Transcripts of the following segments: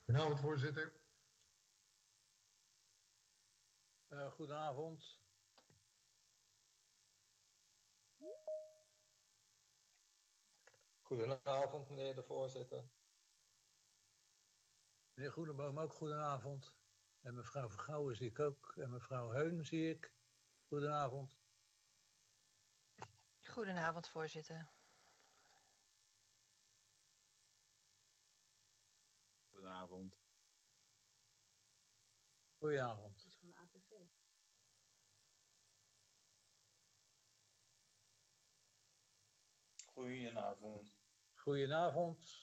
Goedenavond, voorzitter. Goedenavond. Goedenavond, meneer de voorzitter. Meneer Groeneboom ook goedenavond. En mevrouw Vergouwen zie ik ook. En mevrouw Heun zie ik. Goedenavond. Goedenavond, voorzitter. Goedenavond. Goedenavond. Dat is van de APV. Goedenavond. Goedenavond.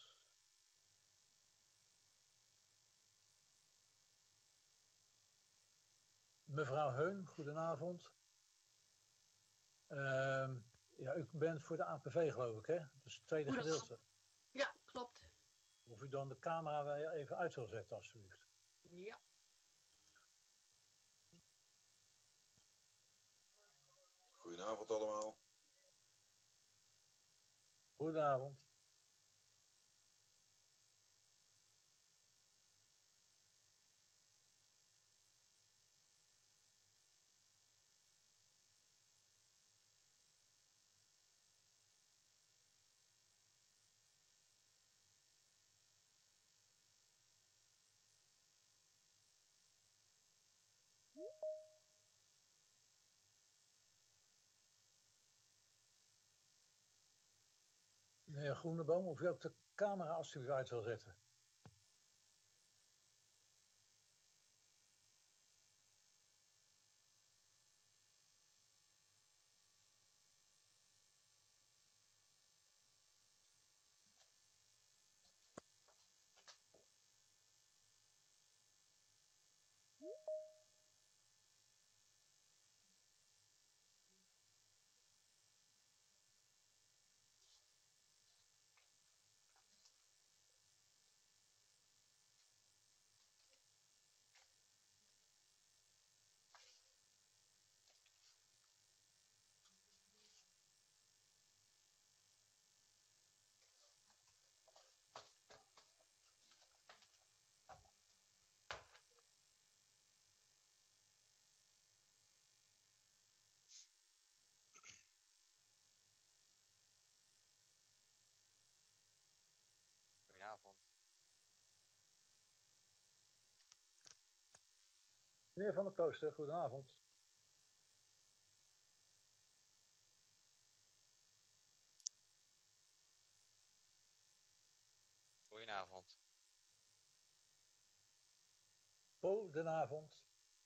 Mevrouw Heun, goedenavond. Ja, u bent voor de APV geloof ik, hè? Dus het tweede gedeelte. Ja, klopt. Of u dan de camera weer even uit wil zetten, alsjeblieft. Ja. Goedenavond allemaal. Goedenavond. Meneer Groeneboom, of u ook de camera alsjeblieft uit wil zetten. Goedenavond. Meneer Van der Klooster, goedenavond. Goedenavond. Goedenavond.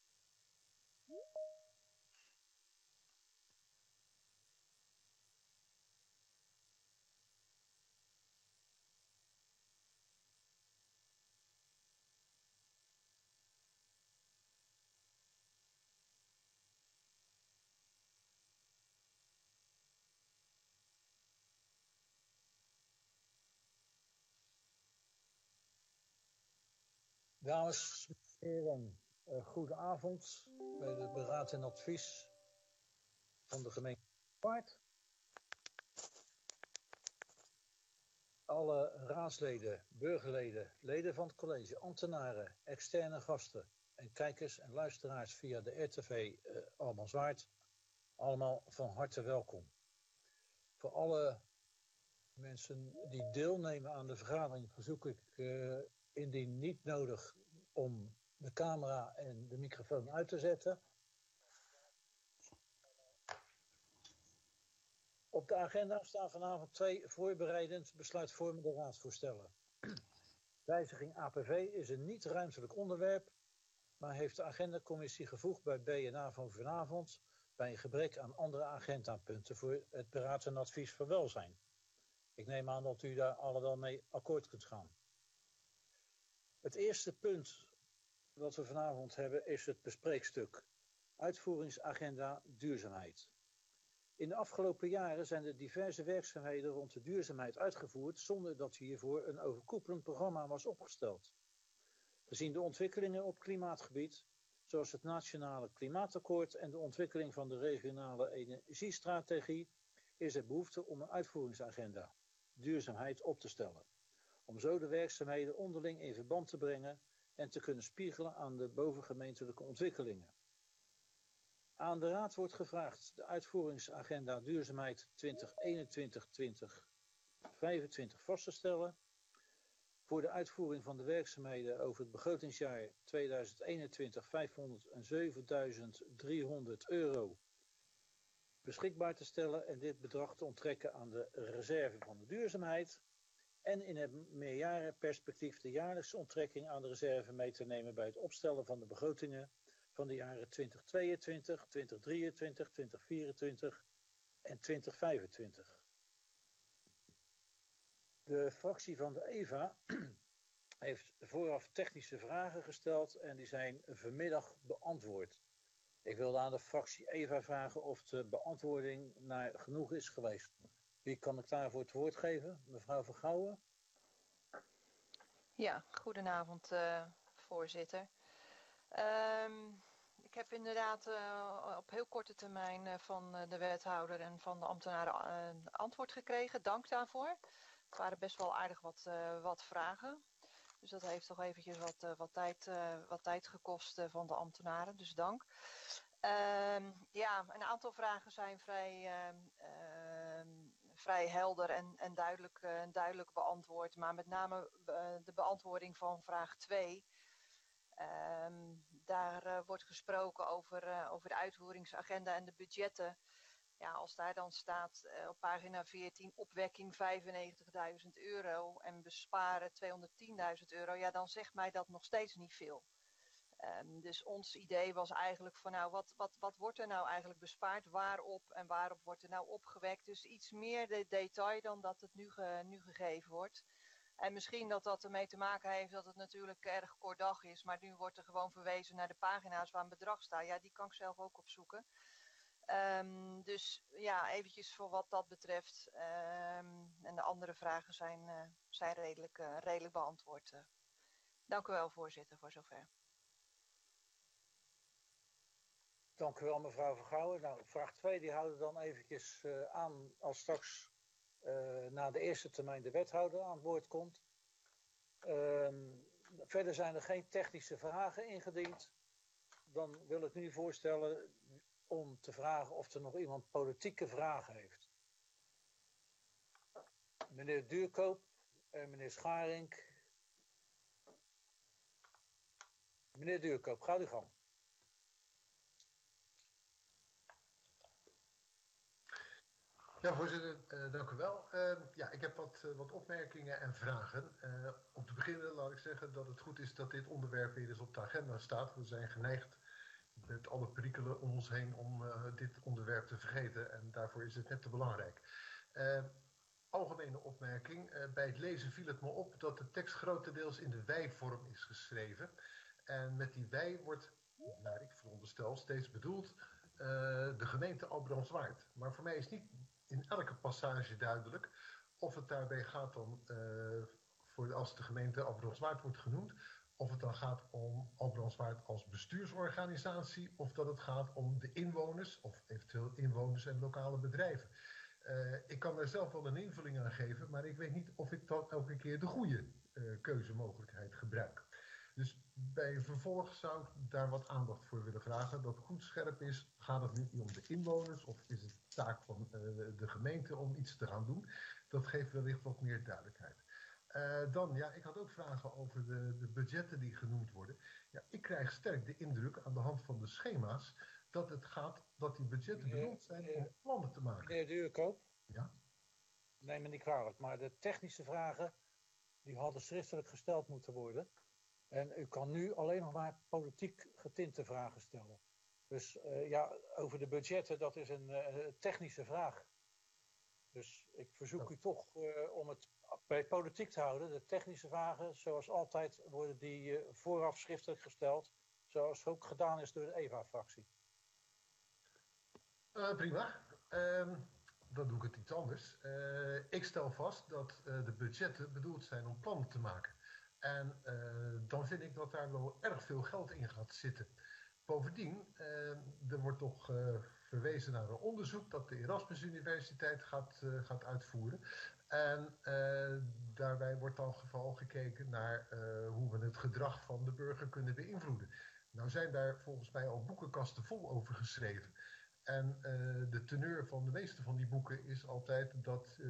Dames en heren, goedenavond bij de beraad en advies van de gemeente Paard. Alle raadsleden, burgerleden, leden van het college, ambtenaren, externe gasten en kijkers en luisteraars via de RTV Alban Zwaard, allemaal van harte welkom. Voor alle mensen die deelnemen aan de vergadering verzoek ik indien niet nodig om de camera en de microfoon uit te zetten. Op de agenda staan vanavond 2 voorbereidend besluitvormende raadsvoorstellen. Wijziging APV is een niet ruimtelijk onderwerp, maar heeft de agendacommissie gevoegd bij BNA van vanavond bij een gebrek aan andere agendapunten voor het beraad en advies voor welzijn. Ik neem aan dat u daar alle wel mee akkoord kunt gaan. Het eerste punt wat we vanavond hebben is het bespreekstuk uitvoeringsagenda duurzaamheid. In de afgelopen jaren zijn er diverse werkzaamheden rond de duurzaamheid uitgevoerd zonder dat hiervoor een overkoepelend programma was opgesteld. Gezien de ontwikkelingen op klimaatgebied, zoals het Nationale Klimaatakkoord en de ontwikkeling van de regionale energiestrategie, is er behoefte om een uitvoeringsagenda duurzaamheid op te stellen. om zo de werkzaamheden onderling in verband te brengen en te kunnen spiegelen aan de bovengemeentelijke ontwikkelingen. Aan de Raad wordt gevraagd de uitvoeringsagenda duurzaamheid 2021-2025 vast te stellen. Voor de uitvoering van de werkzaamheden over het begrotingsjaar 2021 €507.300 beschikbaar te stellen en dit bedrag te onttrekken aan de reserve van de duurzaamheid en in het meerjarenperspectief de jaarlijkse onttrekking aan de reserve mee te nemen bij het opstellen van de begrotingen van de jaren 2022, 2023, 2024 en 2025. De fractie van de EVA heeft vooraf technische vragen gesteld en die zijn vanmiddag beantwoord. Ik wilde aan de fractie EVA vragen of de beantwoording naar genoeg is geweest. Wie kan ik daarvoor het woord geven? Mevrouw Vergouwen? Ja, goedenavond voorzitter. Ik heb inderdaad op heel korte termijn van de wethouder en van de ambtenaren antwoord gekregen. Dank daarvoor. Het waren best wel aardig wat vragen. Dus dat heeft toch eventjes wat tijd gekost van de ambtenaren. Dus dank. Ja, een aantal vragen zijn vrij helder en duidelijk beantwoord. Maar met name de beantwoording van vraag 2. Daar wordt gesproken over de uitvoeringsagenda en de budgetten. Ja, als daar dan staat op pagina 14 opwekking €95.000 en besparen €210.000, ja, dan zegt mij dat nog steeds niet veel. Dus ons idee was eigenlijk van nou, wat wordt er nou eigenlijk bespaard, waarop en waarop wordt er nou opgewekt. Dus iets meer detail dan dat het nu gegeven wordt. En misschien dat ermee te maken heeft dat het natuurlijk erg kort dag is, maar nu wordt er gewoon verwezen naar de pagina's waar een bedrag staat. Ja, die kan ik zelf ook opzoeken. Dus ja, eventjes voor wat dat betreft. En de andere vragen zijn redelijk beantwoord. Dank u wel, voorzitter, voor zover. Dank u wel, mevrouw Vergouwen. Nou, vraag 2 die houden we dan eventjes aan als straks na de eerste termijn de wethouder aan het woord komt. Verder zijn er geen technische vragen ingediend. Dan wil ik nu voorstellen om te vragen of er nog iemand politieke vragen heeft. Meneer Duurkoop en meneer Scharink. Meneer Duurkoop, gaat uw gang. Ja, voorzitter, dank u wel. Ja, ik heb wat opmerkingen en vragen. Om te beginnen laat ik zeggen dat het goed is dat dit onderwerp weer eens op de agenda staat. We zijn geneigd met alle perikelen om ons heen om dit onderwerp te vergeten. En daarvoor is het net te belangrijk. Algemene opmerking. Bij het lezen viel het me op dat de tekst grotendeels in de wij-vorm is geschreven. En met die wij wordt, naar ik veronderstel, steeds bedoeld de gemeente Albrandswaard. Maar voor mij is niet in elke passage duidelijk of het daarbij gaat dan, als de gemeente Albrandswaard wordt genoemd, of het dan gaat om Albrandswaard als bestuursorganisatie, of dat het gaat om de inwoners, of eventueel inwoners en lokale bedrijven. Ik kan daar zelf wel een invulling aan geven, maar ik weet niet of ik dan elke keer de goede keuzemogelijkheid gebruik. Dus bij vervolg zou ik daar wat aandacht voor willen vragen. Dat goed scherp is, gaat het nu om de inwoners of is het taak van de gemeente om iets te gaan doen? Dat geeft wellicht wat meer duidelijkheid. Dan, ja, ik had ook vragen over de budgetten die genoemd worden. Ja, ik krijg sterk de indruk aan de hand van de schema's dat die budgetten bedoeld zijn om plannen te maken. Meneer Duurkoop? Ja? Neem me niet kwalijk, maar de technische vragen die hadden schriftelijk gesteld moeten worden. En u kan nu alleen nog maar politiek getinte vragen stellen. Dus ja, over de budgetten, dat is een technische vraag. Dus ik verzoek u toch om het bij politiek te houden. De technische vragen, zoals altijd, worden die vooraf schriftelijk gesteld. Zoals ook gedaan is door de EVA-fractie. Prima. Dan doe ik het iets anders. Ik stel vast dat de budgetten bedoeld zijn om plannen te maken. En dan vind ik dat daar wel erg veel geld in gaat zitten. Bovendien, er wordt toch verwezen naar een onderzoek dat de Erasmus Universiteit gaat uitvoeren. En daarbij wordt dan vooral gekeken naar hoe we het gedrag van de burger kunnen beïnvloeden. Nou zijn daar volgens mij al boekenkasten vol over geschreven. En de teneur van de meeste van die boeken is altijd dat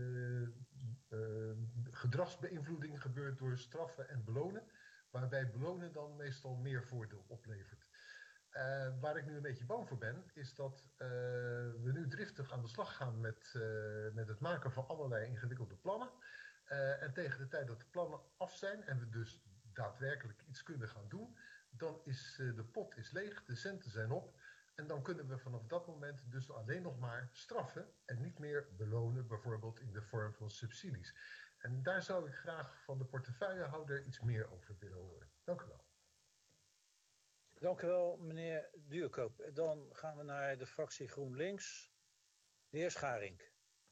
gedragsbeïnvloeding gebeurt door straffen en belonen. Waarbij belonen dan meestal meer voordeel oplevert. Waar ik nu een beetje bang voor ben, is dat we nu driftig aan de slag gaan met het maken van allerlei ingewikkelde plannen. En tegen de tijd dat de plannen af zijn en we dus daadwerkelijk iets kunnen gaan doen, dan is de pot is leeg, de centen zijn op. En dan kunnen we vanaf dat moment dus alleen nog maar straffen en niet meer belonen, bijvoorbeeld in de vorm van subsidies. En daar zou ik graag van de portefeuillehouder iets meer over willen horen. Dank u wel. Dank u wel, meneer Duurkoop. Dan gaan we naar de fractie GroenLinks. De heer Scharink.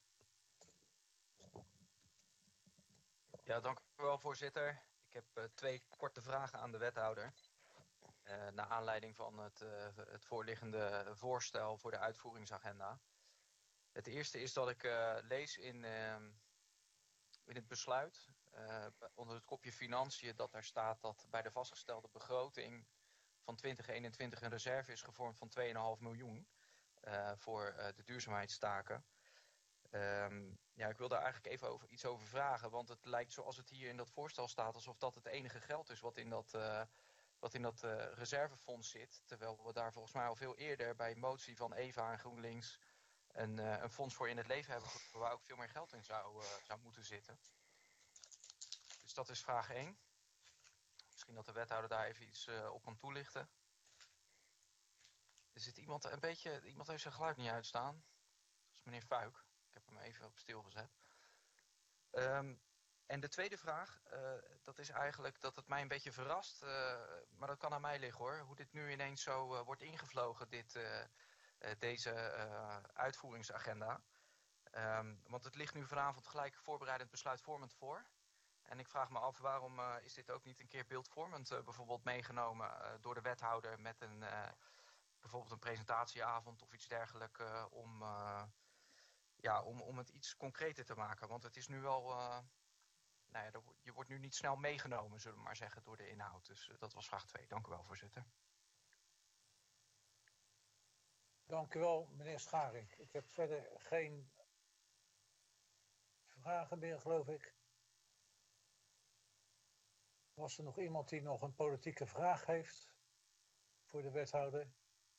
Ja, dank u wel, voorzitter. Ik heb 2 korte vragen aan de wethouder. Naar aanleiding van het voorliggende voorstel voor de uitvoeringsagenda. Het eerste is dat ik lees in het besluit, onder het kopje financiën, dat daar staat dat bij de vastgestelde begroting van 2021 een reserve is gevormd van 2,5 miljoen voor de duurzaamheidstaken. Ik wil daar eigenlijk even iets over vragen, want het lijkt zoals het hier in dat voorstel staat alsof dat het enige geld is wat in dat reservefonds zit. Terwijl we daar volgens mij al veel eerder bij motie van Eva en GroenLinks een fonds voor in het leven hebben geroepen waar ook veel meer geld in zou moeten zitten. Dus dat is vraag 1. Misschien dat de wethouder daar even iets op kan toelichten. Er zit iemand heeft zijn geluid niet uitstaan. Dat is meneer Fuik. Ik heb hem even op stil gezet. En de tweede vraag, dat is eigenlijk dat het mij een beetje verrast, maar dat kan aan mij liggen hoor, hoe dit nu ineens zo wordt ingevlogen, deze uitvoeringsagenda. Want het ligt nu vanavond gelijk voorbereidend besluitvormend voor. En ik vraag me af waarom is dit ook niet een keer beeldvormend bijvoorbeeld meegenomen door de wethouder met bijvoorbeeld een presentatieavond of iets dergelijks om het iets concreter te maken. Want het is nu wel, je wordt nu niet snel meegenomen, zullen we maar zeggen, door de inhoud. Dus dat was vraag 2. Dank u wel, voorzitter. Dank u wel, meneer Scharink. Ik heb verder geen vragen meer, geloof ik. Was er nog iemand die nog een politieke vraag heeft voor de wethouder?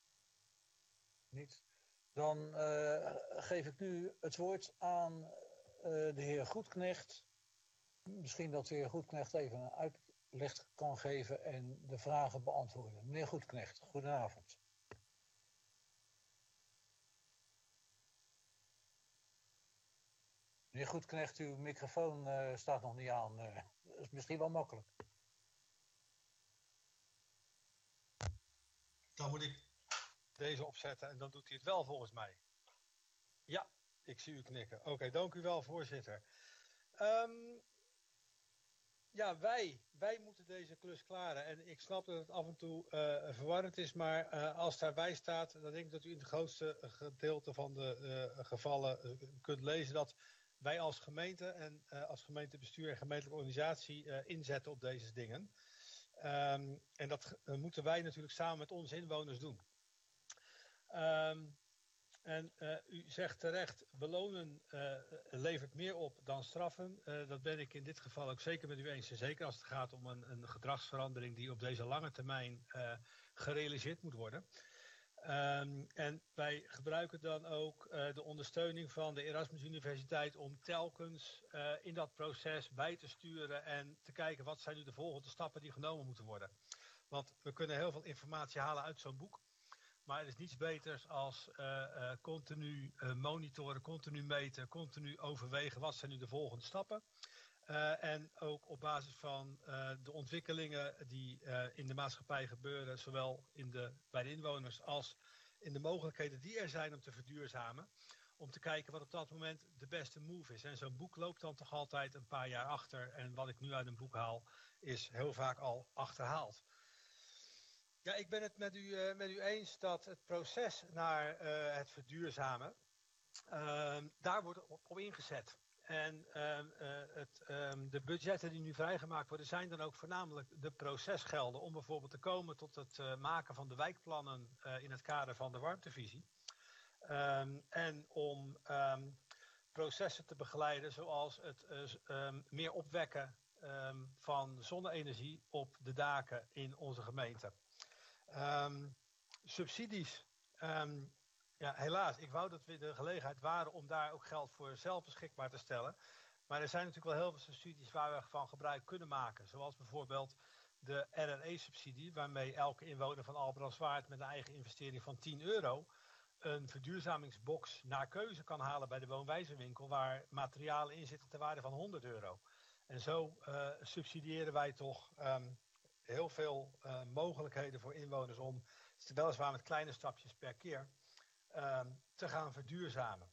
Niet? Dan geef ik nu het woord aan de heer Goedknecht. Misschien dat de heer Goedknecht even een uitleg kan geven en de vragen beantwoorden. Meneer Goedknecht, goedenavond. Meneer Goedknecht, uw microfoon staat nog niet aan. Dat is misschien wel makkelijk. Dan moet ik deze opzetten en dan doet hij het wel volgens mij. Ja, ik zie u knikken. Oké, dank u wel, voorzitter. Wij moeten deze klus klaren. En ik snap dat het af en toe verwarrend is, maar als daarbij staat, dan denk ik dat u in het grootste gedeelte van de gevallen kunt lezen dat wij als gemeente en als gemeentebestuur en gemeentelijke organisatie inzetten op deze dingen. En dat moeten wij natuurlijk samen met onze inwoners doen. U zegt terecht, belonen levert meer op dan straffen. Dat ben ik in dit geval ook zeker met u eens. En zeker als het gaat om een gedragsverandering die op deze lange termijn gerealiseerd moet worden. En wij gebruiken dan ook de ondersteuning van de Erasmus Universiteit om telkens in dat proces bij te sturen en te kijken wat zijn nu de volgende stappen die genomen moeten worden. Want we kunnen heel veel informatie halen uit zo'n boek. Maar er is niets beters als continu monitoren, continu meten, continu overwegen wat zijn nu de volgende stappen. En ook op basis van de ontwikkelingen die in de maatschappij gebeuren, zowel bij de inwoners als in de mogelijkheden die er zijn om te verduurzamen. Om te kijken wat op dat moment de beste move is. En zo'n boek loopt dan toch altijd een paar jaar achter. En wat ik nu uit een boek haal is heel vaak al achterhaald. Ja, ik ben het met u eens dat het proces naar het verduurzamen, daar wordt op ingezet. En de budgetten die nu vrijgemaakt worden, zijn dan ook voornamelijk de procesgelden om bijvoorbeeld te komen tot het maken van de wijkplannen in het kader van de warmtevisie. En om processen te begeleiden zoals het meer opwekken van zonne-energie op de daken in onze gemeente. Subsidies. Ja, helaas, ik wou dat we de gelegenheid waren om daar ook geld voor zelf beschikbaar te stellen. Maar er zijn natuurlijk wel heel veel subsidies waar we van gebruik kunnen maken. Zoals bijvoorbeeld de RRE-subsidie, waarmee elke inwoner van Albrandswaard met een eigen investering van €10 een verduurzamingsbox naar keuze kan halen bij de woonwijzerwinkel, waar materialen in zitten ter waarde van €100. En zo subsidiëren wij toch heel veel mogelijkheden voor inwoners om, weliswaar met kleine stapjes per keer, te gaan verduurzamen.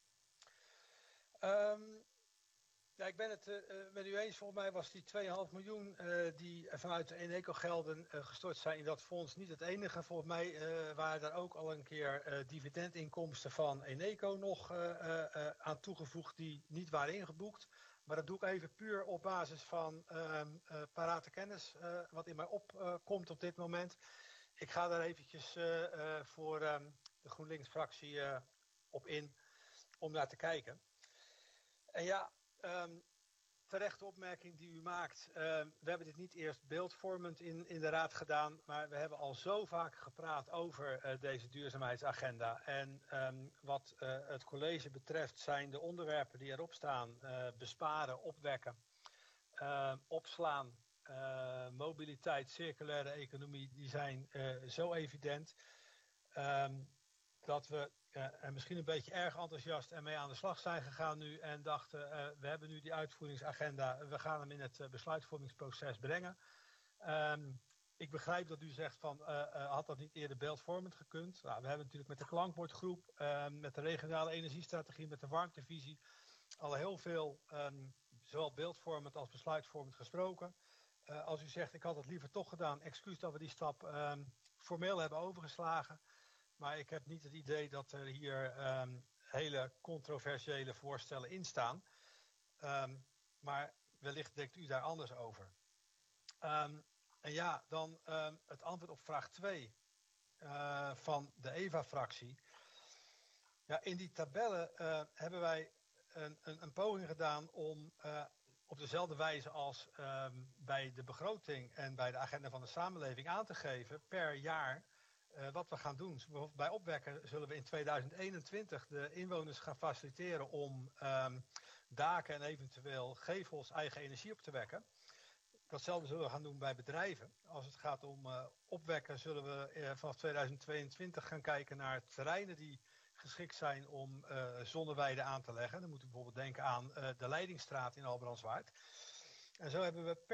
Ja, ik ben het met u eens. Volgens mij was die 2,5 miljoen die vanuit de Eneco-gelden gestort zijn in dat fonds niet het enige. Volgens mij waren daar ook al een keer dividendinkomsten van Eneco nog aan toegevoegd die niet waren ingeboekt. Maar dat doe ik even puur op basis van parate kennis wat in mij opkomt op dit moment. Ik ga daar eventjes voor de GroenLinks-fractie op in om naar te kijken. En ja, terechte opmerking die u maakt. We hebben dit niet eerst beeldvormend in de raad gedaan, maar we hebben al zo vaak gepraat over deze duurzaamheidsagenda. En wat het college betreft zijn de onderwerpen die erop staan, besparen, opwekken, opslaan, mobiliteit, circulaire economie, die zijn zo evident dat we en misschien een beetje erg enthousiast ermee aan de slag zijn gegaan nu en dachten, we hebben nu die uitvoeringsagenda, we gaan hem in het besluitvormingsproces brengen. Ik begrijp dat u zegt van, had dat niet eerder beeldvormend gekund? Nou, we hebben natuurlijk met de klankbordgroep, met de regionale energiestrategie, met de warmtevisie, al heel veel, zowel beeldvormend als besluitvormend gesproken. Als u zegt, ik had het liever toch gedaan, excuus dat we die stap formeel hebben overgeslagen. Maar ik heb niet het idee dat er hier hele controversiële voorstellen in staan. Maar wellicht denkt u daar anders over. En ja, dan het antwoord op vraag 2 van de EVA-fractie. Ja, in die tabellen hebben wij een poging gedaan om op dezelfde wijze als bij de begroting en bij de agenda van de samenleving aan te geven per jaar wat we gaan doen. Bij opwekken zullen we in 2021 de inwoners gaan faciliteren om daken en eventueel gevels eigen energie op te wekken. Datzelfde zullen we gaan doen bij bedrijven. Als het gaat om opwekken zullen we vanaf 2022 gaan kijken naar terreinen die geschikt zijn om zonneweiden aan te leggen. Dan moet u bijvoorbeeld denken aan de Leidingstraat in Albrandswaard. En zo hebben we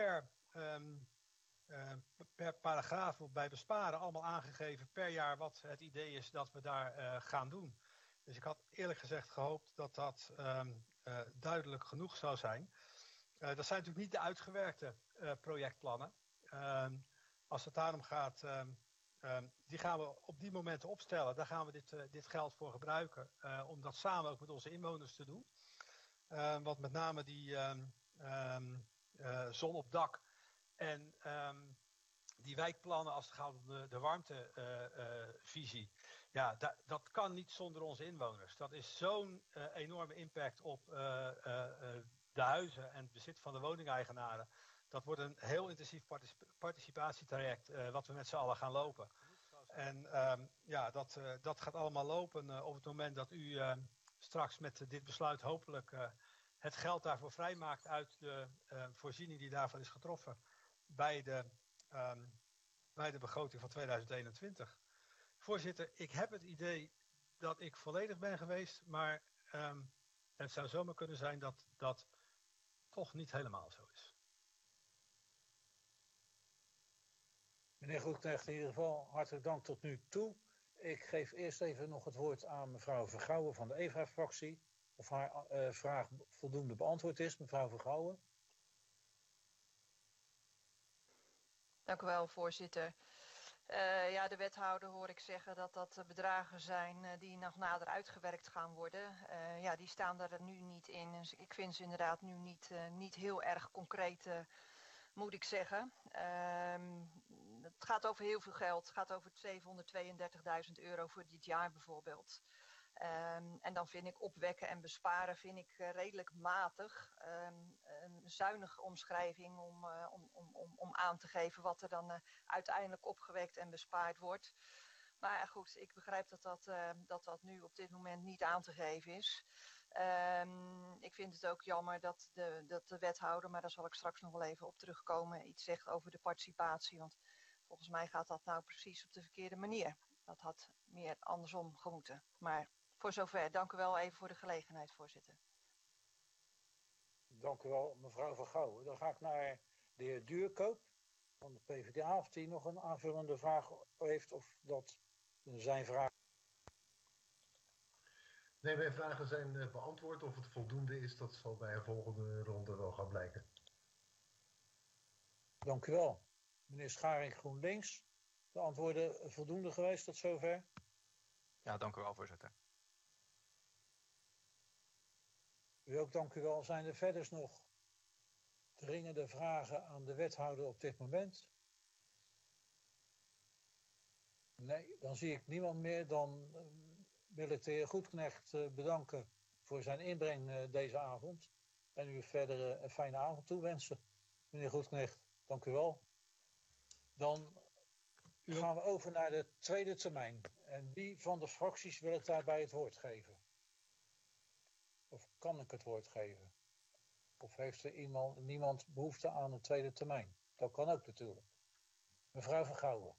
per paragraaf bij besparen allemaal aangegeven per jaar wat het idee is dat we daar gaan doen. Dus ik had eerlijk gezegd gehoopt dat dat duidelijk genoeg zou zijn. Dat zijn natuurlijk niet de uitgewerkte projectplannen. Als het daarom gaat, die gaan we op die momenten opstellen. Daar gaan we dit geld voor gebruiken om dat samen ook met onze inwoners te doen. Want met name die zon op dak en die wijkplannen als het gaat om de warmtevisie. Ja, dat kan niet zonder onze inwoners. Dat is zo'n enorme impact op de huizen en het bezit van de woningeigenaren. Dat wordt een heel intensief participatietraject wat we met z'n allen gaan lopen. En ja, dat gaat allemaal lopen op het moment dat u straks met dit besluit hopelijk het geld daarvoor vrijmaakt uit de voorziening die daarvan is getroffen bij de begroting van 2021. Voorzitter, ik heb het idee dat ik volledig ben geweest, maar het zou zomaar kunnen zijn dat dat toch niet helemaal zo is. Meneer Goedknecht, in ieder geval hartelijk dank tot nu toe. Ik geef eerst even nog het woord aan mevrouw Vergouwen van de EVA-fractie. Of haar vraag voldoende beantwoord is, mevrouw Vergouwen. Dank u wel, voorzitter. Ja, de wethouder hoor ik zeggen dat dat bedragen zijn die nog nader uitgewerkt gaan worden. Ja, die staan er nu niet in. Dus ik vind ze inderdaad nu niet heel erg concreet, moet ik zeggen. Het gaat over heel veel geld. Het gaat over 732.000 euro voor dit jaar bijvoorbeeld. En dan vind ik opwekken en besparen vind ik redelijk matig. Een zuinige omschrijving om aan te geven wat er dan uiteindelijk opgewekt en bespaard wordt. Maar goed, ik begrijp dat nu op dit moment niet aan te geven is. Ik vind het ook jammer dat de wethouder, maar daar zal ik straks nog wel even op terugkomen, iets zegt over de participatie. Want volgens mij gaat dat nou precies op de verkeerde manier. Dat had meer andersom gemoeten. Maar voor zover, dank u wel even voor de gelegenheid, voorzitter. Dank u wel, mevrouw Van Gouwen. Dan ga ik naar de heer Duurkoop van de PvdA, of die nog een aanvullende vraag heeft, of dat zijn vraag. Nee, mijn vragen zijn beantwoord. Of het voldoende is, dat zal bij een volgende ronde wel gaan blijken. Dank u wel. Meneer Scharing, GroenLinks. De antwoorden voldoende geweest tot zover? Ja, dank u wel, voorzitter. U ook, dank u wel. Zijn er verder nog dringende vragen aan de wethouder op dit moment? Nee, dan zie ik niemand meer. Dan wil ik de heer Goedknecht bedanken voor zijn inbreng deze avond. En u verder een fijne avond toewensen. Meneer Goedknecht, dank u wel. Dan gaan we over naar de tweede termijn. En wie van de fracties wil ik daarbij het woord geven? Of kan ik het woord geven? Of heeft er niemand behoefte aan een tweede termijn? Dat kan ook natuurlijk. Mevrouw Van Gouwen.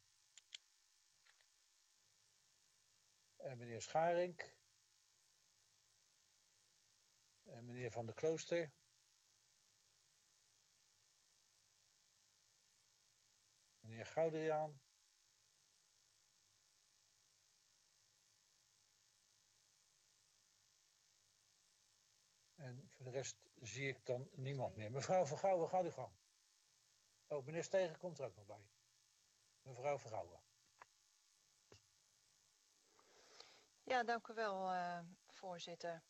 En meneer Scharink. En meneer Van der Klooster. Meneer Goudriaan. En voor de rest zie ik dan niemand meer. Mevrouw Van Gouwen, ga uw gang. Oh, meneer Stegen komt er ook nog bij. Mevrouw Van Gouwen. Ja, dank u wel, voorzitter.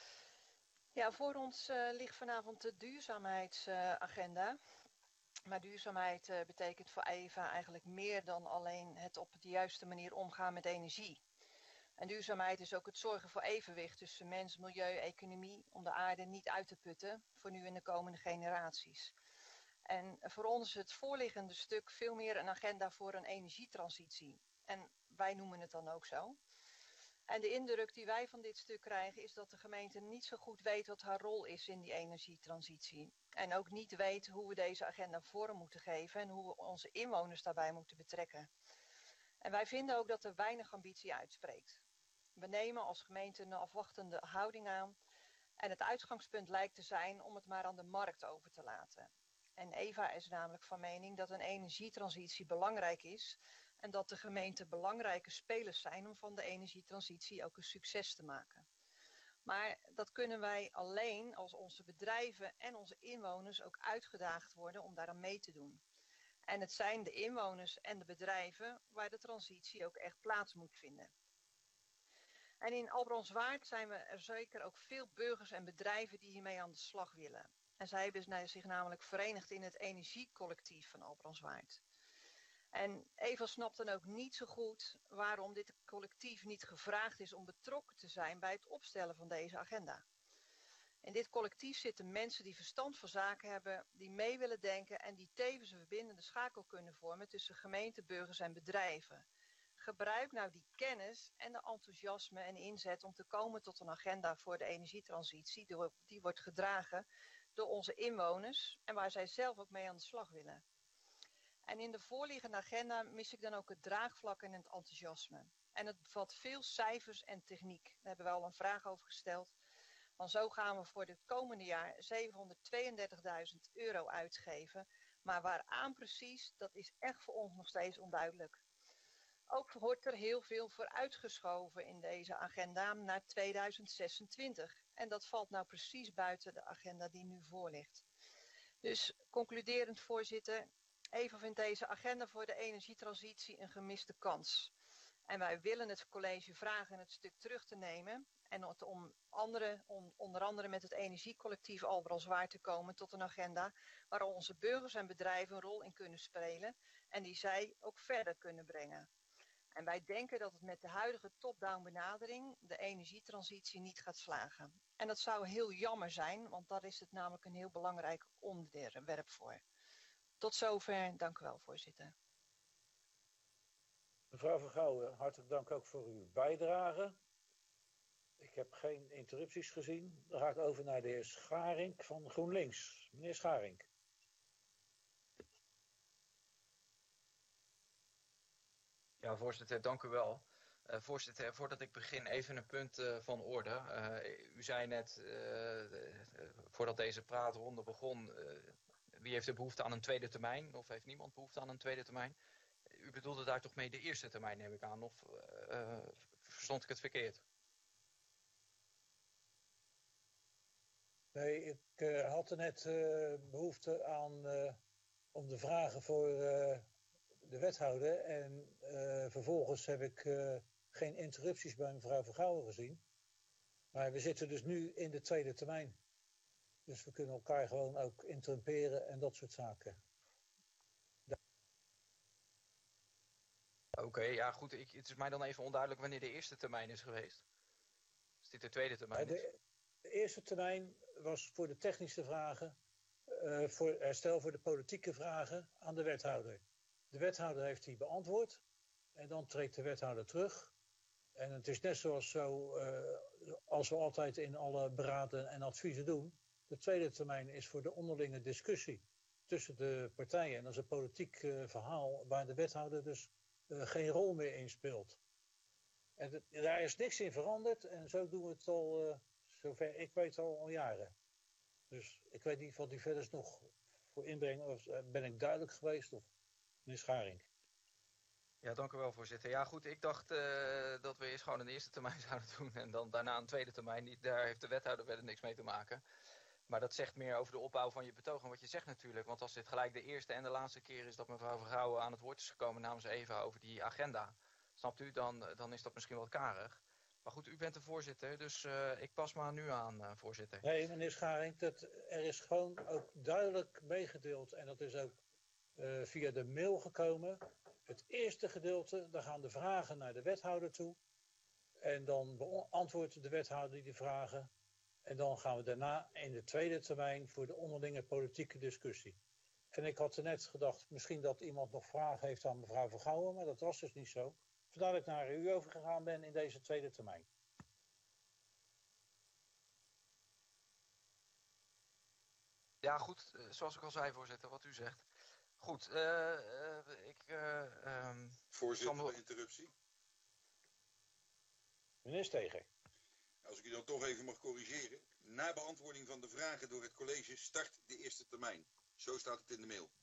Ja, voor ons ligt vanavond de duurzaamheidsagenda. Maar duurzaamheid betekent voor Eva eigenlijk meer dan alleen het op de juiste manier omgaan met energie. En duurzaamheid is ook het zorgen voor evenwicht tussen mens, milieu, economie, om de aarde niet uit te putten voor nu en de komende generaties. En voor ons is het voorliggende stuk veel meer een agenda voor een energietransitie. En wij noemen het dan ook zo. En de indruk die wij van dit stuk krijgen is dat de gemeente niet zo goed weet wat haar rol is in die energietransitie. En ook niet weet hoe we deze agenda vorm moeten geven en hoe we onze inwoners daarbij moeten betrekken. En wij vinden ook dat er weinig ambitie uitspreekt. We nemen als gemeente een afwachtende houding aan. En het uitgangspunt lijkt te zijn om het maar aan de markt over te laten. En Eva is namelijk van mening dat een energietransitie belangrijk is. En dat de gemeenten belangrijke spelers zijn om van de energietransitie ook een succes te maken. Maar dat kunnen wij alleen als onze bedrijven en onze inwoners ook uitgedaagd worden om daaraan mee te doen. En het zijn de inwoners en de bedrijven waar de transitie ook echt plaats moet vinden. En in Albrandswaard zijn we er zeker ook veel burgers en bedrijven die hiermee aan de slag willen. En zij hebben zich namelijk verenigd in het energiecollectief van Albrandswaard. En Eva snapt dan ook niet zo goed waarom dit collectief niet gevraagd is om betrokken te zijn bij het opstellen van deze agenda. In dit collectief zitten mensen die verstand van zaken hebben, die mee willen denken en die tevens een verbindende schakel kunnen vormen tussen gemeente, burgers en bedrijven. Gebruik nou die kennis en de enthousiasme en inzet om te komen tot een agenda voor de energietransitie. Die wordt gedragen door onze inwoners en waar zij zelf ook mee aan de slag willen. En in de voorliggende agenda mis ik dan ook het draagvlak en het enthousiasme. En het bevat veel cijfers en techniek. Daar hebben we al een vraag over gesteld. Want zo gaan we voor het komende jaar 732.000 euro uitgeven. Maar waaraan precies, dat is echt voor ons nog steeds onduidelijk. Ook wordt er heel veel vooruitgeschoven in deze agenda naar 2026. En dat valt nou precies buiten de agenda die nu voor ligt. Dus concluderend, voorzitter, Eva vindt deze agenda voor de energietransitie een gemiste kans. En wij willen het college vragen het stuk terug te nemen en onder andere met het energiecollectief Albras waar te komen tot een agenda waar onze burgers en bedrijven een rol in kunnen spelen en die zij ook verder kunnen brengen. En wij denken dat het met de huidige top-down benadering de energietransitie niet gaat slagen. En dat zou heel jammer zijn, want daar is het namelijk een heel belangrijk onderwerp voor. Tot zover, dank u wel, voorzitter. Mevrouw Vergouwen, hartelijk dank ook voor uw bijdrage. Ik heb geen interrupties gezien. Dan ga ik over naar de heer Scharink van GroenLinks. Meneer Scharink. Ja, voorzitter, dank u wel. Voorzitter, voordat ik begin even een punt van orde. U zei net, voordat deze praatronde begon, wie heeft de behoefte aan een tweede termijn? Of heeft niemand behoefte aan een tweede termijn? U bedoelde daar toch mee de eerste termijn, neem ik aan, of verstond ik het verkeerd? Nee, ik had er net behoefte aan om de vragen voor de wethouder. En vervolgens heb ik geen interrupties bij mevrouw Vergouwen gezien. Maar we zitten dus nu in de tweede termijn. Dus we kunnen elkaar gewoon ook interrumperen en dat soort zaken. Oké, ja goed. Het is mij dan even onduidelijk wanneer de eerste termijn is geweest. Is dit de tweede termijn? De eerste termijn was voor de technische vragen, voor herstel voor de politieke vragen aan de wethouder. De wethouder heeft die beantwoord en dan treedt de wethouder terug. En het is net zoals als we altijd in alle beraden en adviezen doen. De tweede termijn is voor de onderlinge discussie tussen de partijen. En dat is een politiek verhaal waar de wethouder dus geen rol meer in speelt. En daar is niks in veranderd en zo doen we het al, zover ik weet, al jaren. Dus ik weet niet wat die verder nog voor inbrengen. Of ben ik duidelijk geweest? Of meneer Scharink? Ja, dank u wel, voorzitter. Ja, goed, ik dacht dat we eerst gewoon een eerste termijn zouden doen en dan daarna een tweede termijn. Daar heeft de wethouder verder niks mee te maken. Maar dat zegt meer over de opbouw van je betoog en wat je zegt natuurlijk. Want als dit gelijk de eerste en de laatste keer is dat mevrouw Vergouwen aan het woord is gekomen namens Eva over die agenda. Snapt u? Dan is dat misschien wat karig. Maar goed, u bent de voorzitter, dus ik pas maar nu aan, voorzitter. Nee, meneer Scharink, er is gewoon ook duidelijk meegedeeld. En dat is ook via de mail gekomen. Het eerste gedeelte, daar gaan de vragen naar de wethouder toe. En dan beantwoordt de wethouder die vragen. En dan gaan we daarna in de tweede termijn voor de onderlinge politieke discussie. En ik had er net gedacht, misschien dat iemand nog vragen heeft aan mevrouw Vergouwen, maar dat was dus niet zo. Vandaar dat ik naar u overgegaan ben in deze tweede termijn. Ja, goed, zoals ik al zei, voorzitter, wat u zegt. Goed, Voorzitter, de interruptie. Meneer Steger. Als ik u dan toch even mag corrigeren. Na beantwoording van de vragen door het college start de eerste termijn. Zo staat het in de mail.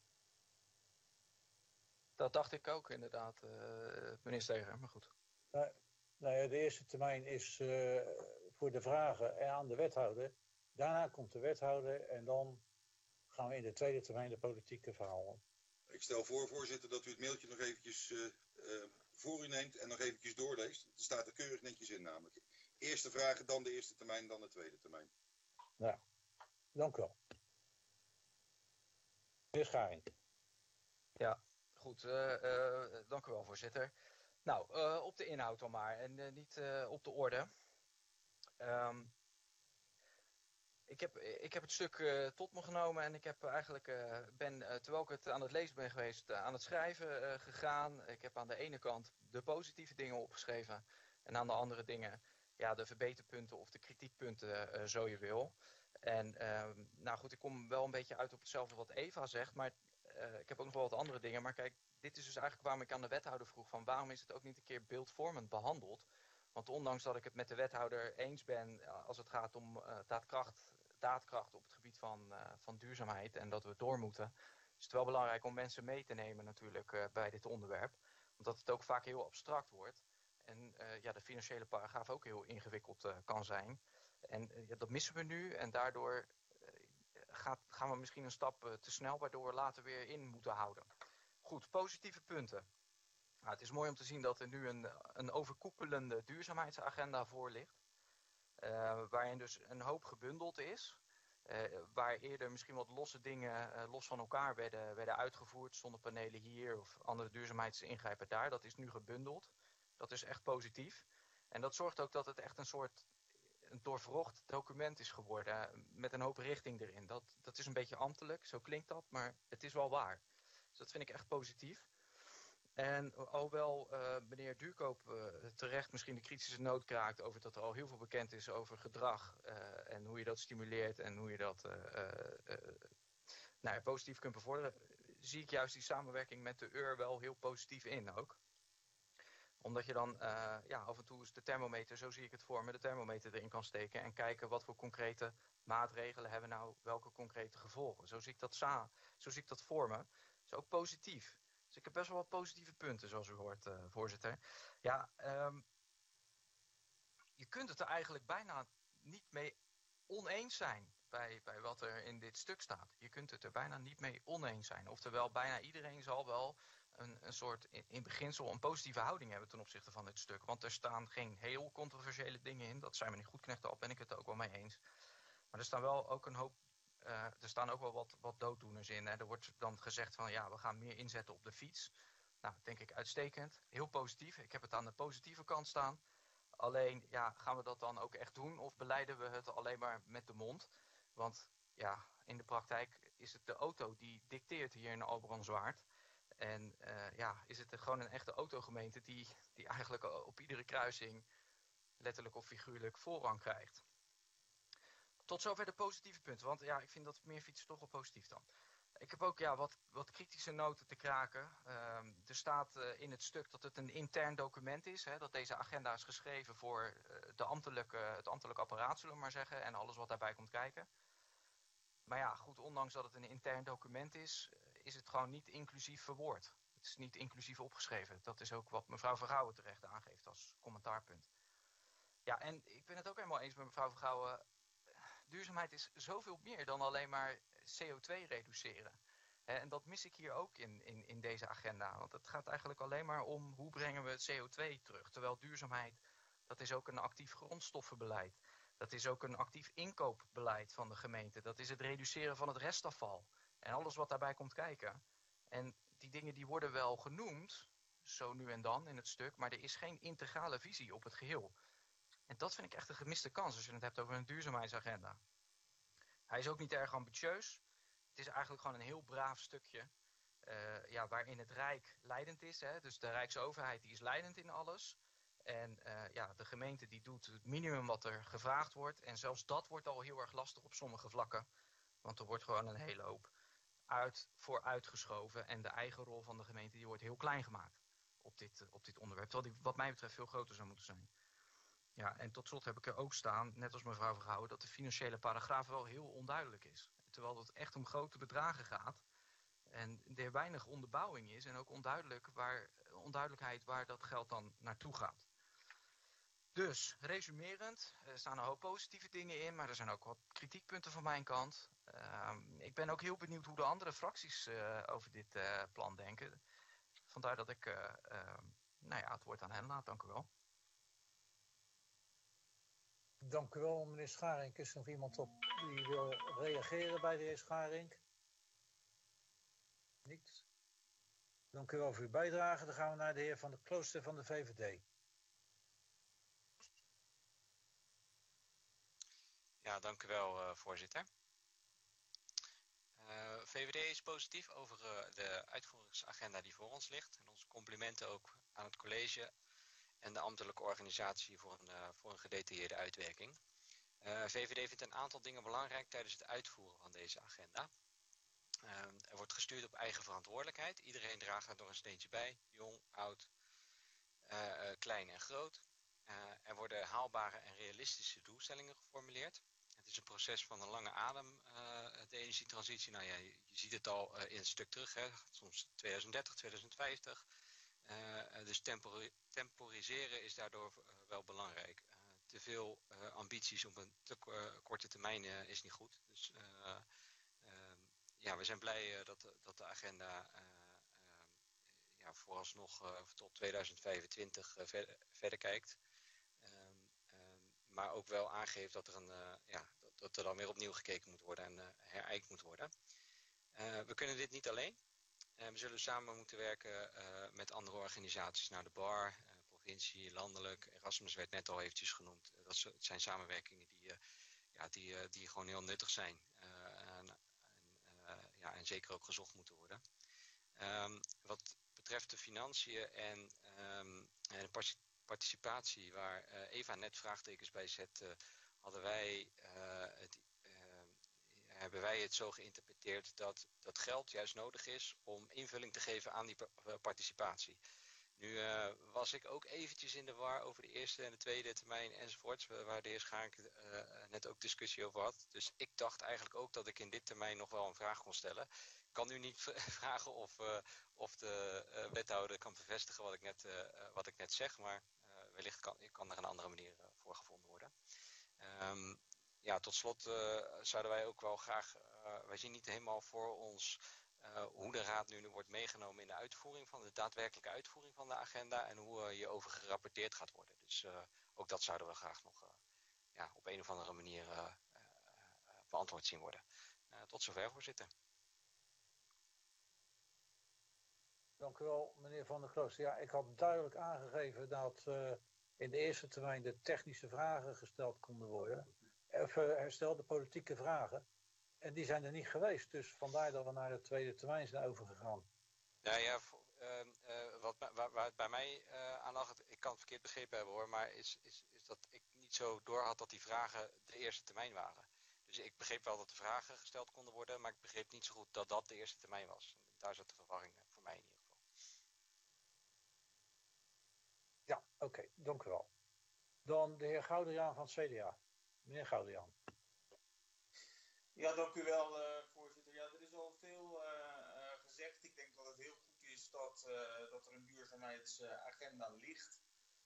Dat dacht ik ook inderdaad, meneer Steger, maar goed. Nou ja, de eerste termijn is voor de vragen en aan de wethouder. Daarna komt de wethouder en dan gaan we in de tweede termijn de politieke verhalen. Ik stel voor, voorzitter, dat u het mailtje nog eventjes voor u neemt en nog eventjes doorleest. Het staat er keurig netjes in namelijk. Eerste vragen, dan de eerste termijn, dan de tweede termijn. Nou, dank u wel. Meneer Scharink. Ja, goed, dank u wel, voorzitter. Nou, op de inhoud dan maar en niet op de orde. Ik heb het stuk tot me genomen en ik heb eigenlijk terwijl ik het aan het lezen ben geweest, aan het schrijven gegaan. Ik heb aan de ene kant de positieve dingen opgeschreven en aan de andere dingen, ja, de verbeterpunten of de kritiekpunten, zo je wil. En nou goed, ik kom wel een beetje uit op hetzelfde wat Eva zegt, maar ik heb ook nog wel wat andere dingen. Maar kijk, dit is dus eigenlijk waarom ik aan de wethouder vroeg van waarom is het ook niet een keer beeldvormend behandeld? Want ondanks dat ik het met de wethouder eens ben als het gaat om daadkracht op het gebied van duurzaamheid en dat we door moeten, is het wel belangrijk om mensen mee te nemen natuurlijk bij dit onderwerp. Omdat het ook vaak heel abstract wordt en ja, de financiële paragraaf ook heel ingewikkeld kan zijn. En dat missen we nu en daardoor gaan we misschien een stap te snel, waardoor we later weer in moeten houden. Goed, positieve punten. Nou, het is mooi om te zien dat er nu een overkoepelende duurzaamheidsagenda voor ligt. Waarin dus een hoop gebundeld is. Waar eerder misschien wat losse dingen los van elkaar werden uitgevoerd. Zonnepanelen hier of andere duurzaamheidsingrijpen daar. Dat is nu gebundeld. Dat is echt positief. En dat zorgt ook dat het echt een doorwrocht document is geworden. Met een hoop richting erin. Dat is een beetje ambtelijk, zo klinkt dat. Maar het is wel waar. Dus dat vind ik echt positief. En alhoewel meneer Duurkoop terecht misschien de kritische noot kraakt over dat er al heel veel bekend is over gedrag en hoe je dat stimuleert en hoe je dat positief kunt bevorderen, zie ik juist die samenwerking met de UR wel heel positief in ook. Omdat je dan af en toe eens de thermometer, zo zie ik het voor me, de thermometer erin kan steken en kijken wat voor concrete maatregelen hebben nou welke concrete gevolgen. Zo zie ik dat voor me. Dat is ook positief. Dus ik heb best wel wat positieve punten, zoals u hoort, voorzitter. Ja, je kunt het er eigenlijk bijna niet mee oneens zijn bij wat er in dit stuk staat. Je kunt het er bijna niet mee oneens zijn. Oftewel, bijna iedereen zal wel een soort, in beginsel, een positieve houding hebben ten opzichte van dit stuk. Want er staan geen heel controversiële dingen in. Dat zijn meneer Goedknecht al, ben ik het er ook wel mee eens. Maar er staan wel ook een hoop... er staan ook wel wat dooddoeners in. Hè. Er wordt dan gezegd van ja, we gaan meer inzetten op de fiets. Nou, denk ik uitstekend. Heel positief. Ik heb het aan de positieve kant staan. Alleen, ja, gaan we dat dan ook echt doen? Of beleiden we het alleen maar met de mond? Want ja, in de praktijk is het de auto die dicteert hier in Albrandswaard. En is het gewoon een echte autogemeente die eigenlijk op iedere kruising, letterlijk of figuurlijk, voorrang krijgt. Tot zover de positieve punten, want ja, ik vind dat meer fietsen toch wel positief dan. Ik heb ook wat kritische noten te kraken. Er staat in het stuk dat het een intern document is. Hè, dat deze agenda is geschreven voor het ambtelijk apparaat, zullen we maar zeggen. En alles wat daarbij komt kijken. Maar ja, goed, ondanks dat het een intern document is het gewoon niet inclusief verwoord. Het is niet inclusief opgeschreven. Dat is ook wat mevrouw Vergouwen terecht aangeeft als commentaarpunt. Ja, en ik ben het ook helemaal eens met mevrouw Vergouwen. Duurzaamheid is zoveel meer dan alleen maar CO2 reduceren. En dat mis ik hier ook in deze agenda. Want het gaat eigenlijk alleen maar om hoe brengen we het CO2 terug. Terwijl duurzaamheid, dat is ook een actief grondstoffenbeleid. Dat is ook een actief inkoopbeleid van de gemeente. Dat is het reduceren van het restafval. En alles wat daarbij komt kijken. En die dingen die worden wel genoemd, zo nu en dan in het stuk. Maar er is geen integrale visie op het geheel. En dat vind ik echt een gemiste kans als je het hebt over een duurzaamheidsagenda. Hij is ook niet erg ambitieus. Het is eigenlijk gewoon een heel braaf stukje. Waarin het Rijk leidend is. Hè? Dus de Rijksoverheid die is leidend in alles. En de gemeente die doet het minimum wat er gevraagd wordt. En zelfs dat wordt al heel erg lastig op sommige vlakken. Want er wordt gewoon een hele hoop vooruitgeschoven. En de eigen rol van de gemeente die wordt heel klein gemaakt op dit onderwerp. Terwijl die wat mij betreft veel groter zou moeten zijn. Ja, en tot slot heb ik er ook staan, net als mevrouw Vergouwen, dat de financiële paragraaf wel heel onduidelijk is. Terwijl het echt om grote bedragen gaat. En er weinig onderbouwing is en ook onduidelijkheid waar dat geld dan naartoe gaat. Dus, resumerend, er staan een hoop positieve dingen in, maar er zijn ook wat kritiekpunten van mijn kant. Ik ben ook heel benieuwd hoe de andere fracties over dit plan denken. Vandaar dat ik het woord aan hen laat. Dank u wel. Dank u wel, meneer Scharink. Is er nog iemand op die wil reageren bij de heer Scharink? Niks. Dank u wel voor uw bijdrage. Dan gaan we naar de heer Van der Klooster van de VVD. Ja, dank u wel, voorzitter. VVD is positief over de uitvoeringsagenda die voor ons ligt. En onze complimenten ook aan het college en de ambtelijke organisatie voor een gedetailleerde uitwerking. VVD vindt een aantal dingen belangrijk tijdens het uitvoeren van deze agenda. Er wordt gestuurd op eigen verantwoordelijkheid. Iedereen draagt er nog een steentje bij. Jong, oud, klein en groot. Er worden haalbare en realistische doelstellingen geformuleerd. Het is een proces van een lange adem, de energietransitie. Nou ja, je ziet het al in het stuk terug. Hè. Soms 2030, 2050. Dus temporiseren is daardoor wel belangrijk. Te veel ambities op een te korte termijn is niet goed. Dus Ja, we zijn blij dat de agenda vooralsnog tot 2025 verder kijkt. Maar ook wel aangeeft dat dat er dan weer opnieuw gekeken moet worden en herijkt moet worden. We kunnen dit niet alleen. We zullen samen moeten werken met andere organisaties, naar de BAR, provincie, landelijk. Erasmus werd net al eventjes genoemd. Het zijn samenwerkingen die gewoon heel nuttig zijn. En zeker ook gezocht moeten worden. Wat betreft de financiën en de participatie, waar Eva net vraagtekens bij zet, hebben wij het zo geïnterpreteerd dat geld juist nodig is om invulling te geven aan die participatie. Nu was ik ook eventjes in de war over de eerste en de tweede termijn enzovoorts, waar de heer Schaak net ook discussie over had. Dus ik dacht eigenlijk ook dat ik in dit termijn nog wel een vraag kon stellen. Ik kan nu niet vragen of de wethouder kan bevestigen wat ik net zeg, maar wellicht kan er een andere manier voor gevonden worden. Tot slot zouden wij ook wel graag, wij zien niet helemaal voor ons hoe de raad nu wordt meegenomen in de uitvoering van de daadwerkelijke uitvoering van de agenda en hoe hierover gerapporteerd gaat worden. Dus ook dat zouden we graag nog op een of andere manier beantwoord zien worden. Tot zover, voorzitter. Dank u wel, meneer Van der Klooster. Ja, ik had duidelijk aangegeven dat in de eerste termijn de technische vragen gesteld konden worden. Of herstelde politieke vragen. En die zijn er niet geweest. Dus vandaar dat we naar de tweede termijn zijn overgegaan. Nou ja, waar het bij mij aan lag, ik kan het verkeerd begrepen hebben hoor, maar is dat ik niet zo door had dat die vragen de eerste termijn waren. Dus ik begreep wel dat de vragen gesteld konden worden, maar ik begreep niet zo goed dat dat de eerste termijn was. Daar zat de verwarring voor mij in ieder geval. Ja, oké, dank u wel. Dan de heer Gouderiaan van het CDA. Meneer Gouderiaan. Ja, dank u wel, voorzitter. Ja, er is al veel gezegd. Ik denk dat het heel goed is dat er een duurzaamheidsagenda ligt.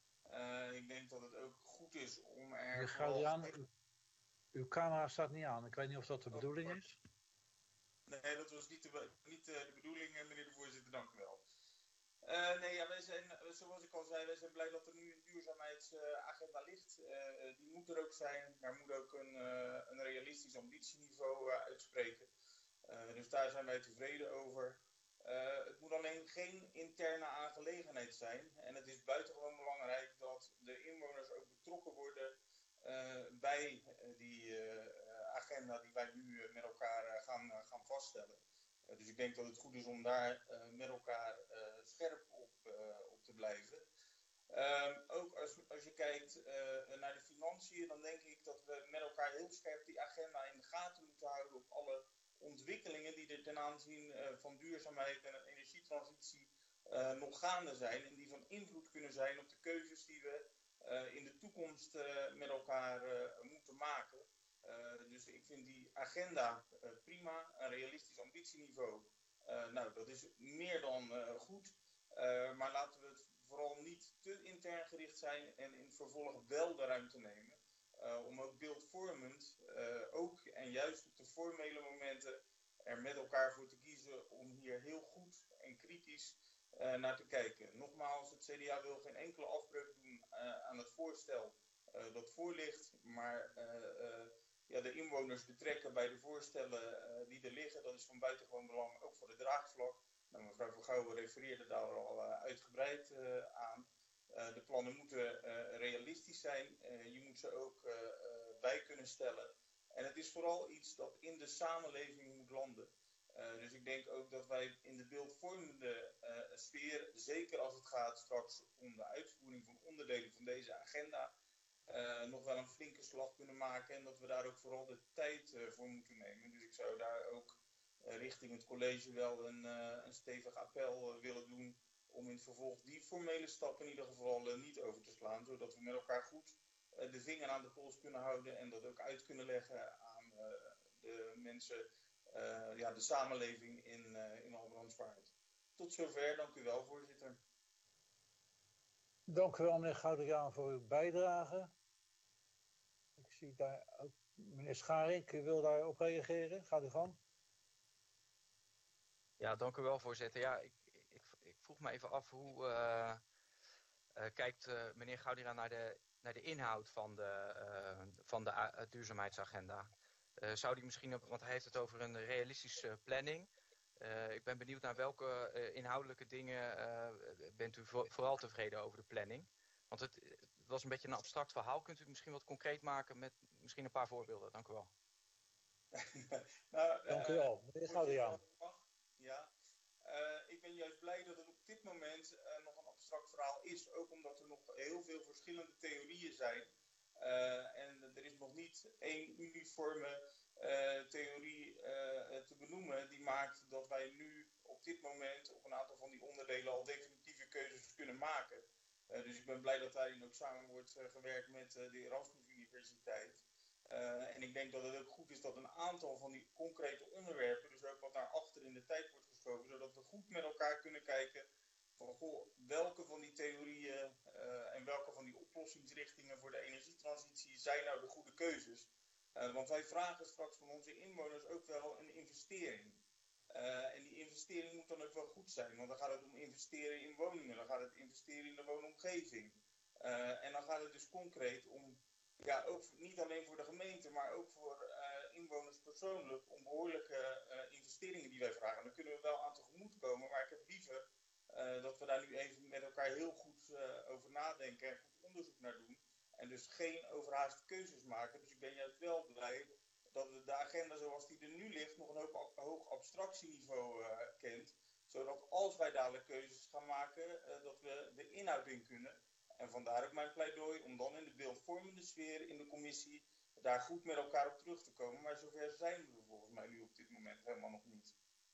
Ik denk dat het ook goed is om er... Meneer Gouderiaan, uw camera staat niet aan. Ik weet niet of dat de bedoeling is. Nee, dat was niet de bedoeling, meneer de voorzitter. Dank u wel. Wij zijn, zoals ik al zei, wij zijn blij dat er nu een duurzaamheidsagenda ligt. Die moet er ook zijn. Daar moet ook een realistisch ambitieniveau uitspreken. Dus daar zijn wij tevreden over. Het moet alleen geen interne aangelegenheid zijn. En het is buitengewoon belangrijk dat de inwoners ook betrokken worden bij die agenda die wij nu met elkaar gaan vaststellen. Dus ik denk dat het goed is om daar met elkaar scherp op te blijven. Ook als je kijkt naar de financiën, dan denk ik dat we met elkaar heel scherp die agenda in de gaten moeten houden op alle ontwikkelingen die er ten aanzien van duurzaamheid en energietransitie nog gaande zijn. En die van invloed kunnen zijn op de keuzes die we in de toekomst met elkaar moeten maken. Dus ik vind die agenda prima, een realistisch ambitieniveau. Dat is meer dan goed. Maar laten we het vooral niet te intern gericht zijn en in het vervolg wel de ruimte nemen. Om ook beeldvormend, ook en juist op de formele momenten, er met elkaar voor te kiezen om hier heel goed en kritisch naar te kijken. Nogmaals, het CDA wil geen enkele afbreuk doen aan het voorstel dat voor ligt, maar de inwoners betrekken bij de voorstellen die er liggen, dat is van buitengewoon belang, ook voor de draagvlak. Nou, mevrouw Van Gouwen refereerde daar al uitgebreid aan. De plannen moeten realistisch zijn. Je moet ze ook bij kunnen stellen. En het is vooral iets dat in de samenleving moet landen. Dus ik denk ook dat wij in de beeldvormende sfeer, zeker als het gaat straks om de uitvoering van onderdelen van deze agenda, nog wel een flinke slag kunnen maken. En dat we daar ook vooral de tijd voor moeten nemen. Dus ik zou daar ook richting het college wel een stevig appel willen doen om in het vervolg die formele stap in ieder geval niet over te slaan, zodat we met elkaar goed de vinger aan de pols kunnen houden en dat ook uit kunnen leggen aan de mensen, de samenleving in Albrandsvaart. Tot zover, dank u wel, voorzitter. Dank u wel, meneer Gouderiaan, voor uw bijdrage. Ik zie daar ook meneer Scharink, u wil daarop reageren. Gaat u gang. Ja, dank u wel, voorzitter. Ja, ik vroeg me even af hoe kijkt meneer Goudira naar de inhoud van de duurzaamheidsagenda. Zou die misschien, want hij heeft het over een realistische planning. Ik ben benieuwd naar welke inhoudelijke dingen bent u vooral tevreden over de planning. Want het was een beetje een abstract verhaal. Kunt u het misschien wat concreet maken met misschien een paar voorbeelden? Dank u wel. Nou, Dank u wel. Meneer Goudriaan. Ja, ik ben juist blij dat het op dit moment nog een abstract verhaal is. Ook omdat er nog heel veel verschillende theorieën zijn. En er is nog niet één uniforme theorie te benoemen die maakt dat wij nu op dit moment op een aantal van die onderdelen al definitieve keuzes kunnen maken. Dus ik ben blij dat daarin ook samen wordt gewerkt met de Erasmus Universiteit. En ik denk dat het ook goed is dat een aantal van die concrete onderwerpen dus ook wat naar achter in de tijd wordt geschoven, zodat we goed met elkaar kunnen kijken van goh, welke van die theorieën en welke van die oplossingsrichtingen voor de energietransitie zijn nou de goede keuzes. Want wij vragen straks van onze inwoners ook wel een investering. En die investering moet dan ook wel goed zijn, want dan gaat het om investeren in woningen, dan gaat het investeren in de woonomgeving. En dan gaat het dus concreet om, ja, ook niet alleen voor de gemeente, maar ook voor inwoners persoonlijk, om behoorlijke investeringen die wij vragen. Daar kunnen we wel aan tegemoet komen, maar ik heb liever dat we daar nu even met elkaar heel goed over nadenken en goed onderzoek naar doen. En dus geen overhaaste keuzes maken. Dus ik ben juist wel blij dat we de agenda zoals die er nu ligt nog een hoog abstractieniveau kent. Zodat als wij dadelijk keuzes gaan maken, dat we de inhoud in kunnen. En vandaar ook mijn pleidooi om dan in de beeldvormende sfeer in de commissie daar goed met elkaar op terug te komen. Maar zover zijn we volgens mij nu op dit moment helemaal nog niet.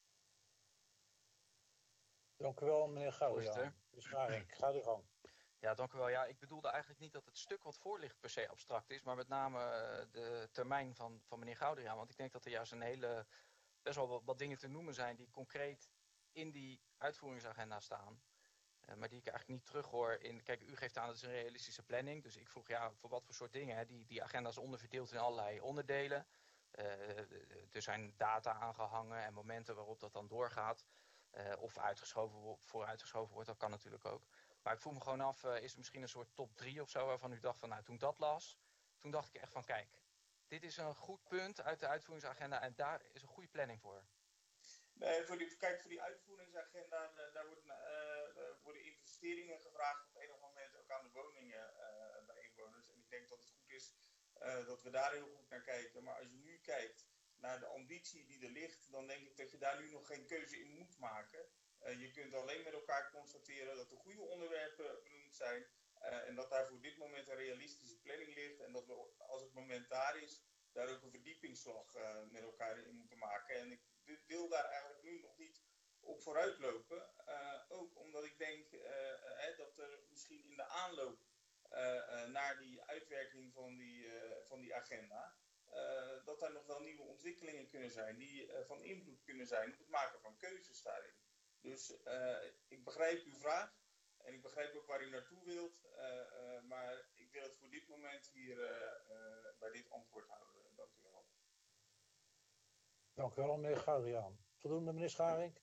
Dank u wel, meneer Goudriaan. Dus Scharing, ga uw gang. Ja, dank u wel. Ja, ik bedoelde eigenlijk niet dat het stuk wat voor ligt per se abstract is, maar met name de termijn van meneer Goudriaan. Want ik denk dat er juist best wel wat dingen te noemen zijn die concreet in die uitvoeringsagenda staan. Maar die ik eigenlijk niet terug hoor in. Kijk, u geeft aan dat het een realistische planning. Dus ik vroeg ja, voor wat voor soort dingen. Hè? Die agenda is onderverdeeld in allerlei onderdelen. Er zijn data aangehangen en momenten waarop dat dan doorgaat. Of vooruitgeschoven wordt, dat kan natuurlijk ook. Maar ik vroeg me gewoon af, is er misschien een soort top 3 of zo waarvan u dacht van, nou, toen dat las, toen dacht ik echt van, kijk, dit is een goed punt uit de uitvoeringsagenda en daar is een goede planning voor. Nee, voor die uitvoeringsagenda, daar worden investeringen gevraagd op enig moment ook aan de woningen bij inwoners. En ik denk dat het goed is dat we daar heel goed naar kijken. Maar als je nu kijkt naar de ambitie die er ligt, dan denk ik dat je daar nu nog geen keuze in moet maken. Je kunt alleen met elkaar constateren dat er goede onderwerpen benoemd zijn. En dat daar voor dit moment een realistische planning ligt. En dat we, als het moment daar is, daar ook een verdiepingsslag met elkaar in moeten maken. En ik wil daar eigenlijk nu nog niet op vooruitlopen. Ook omdat ik denk dat er misschien in de aanloop naar die uitwerking van die agenda, dat daar nog wel nieuwe ontwikkelingen kunnen zijn die van invloed kunnen zijn op het maken van keuzes daarin. Dus ik begrijp uw vraag en ik begrijp ook waar u naartoe wilt, maar ik wil het voor dit moment hier bij dit antwoord houden. Dank u wel. Dank u wel, meneer Goudriaan. Voldoende, meneer Scharing?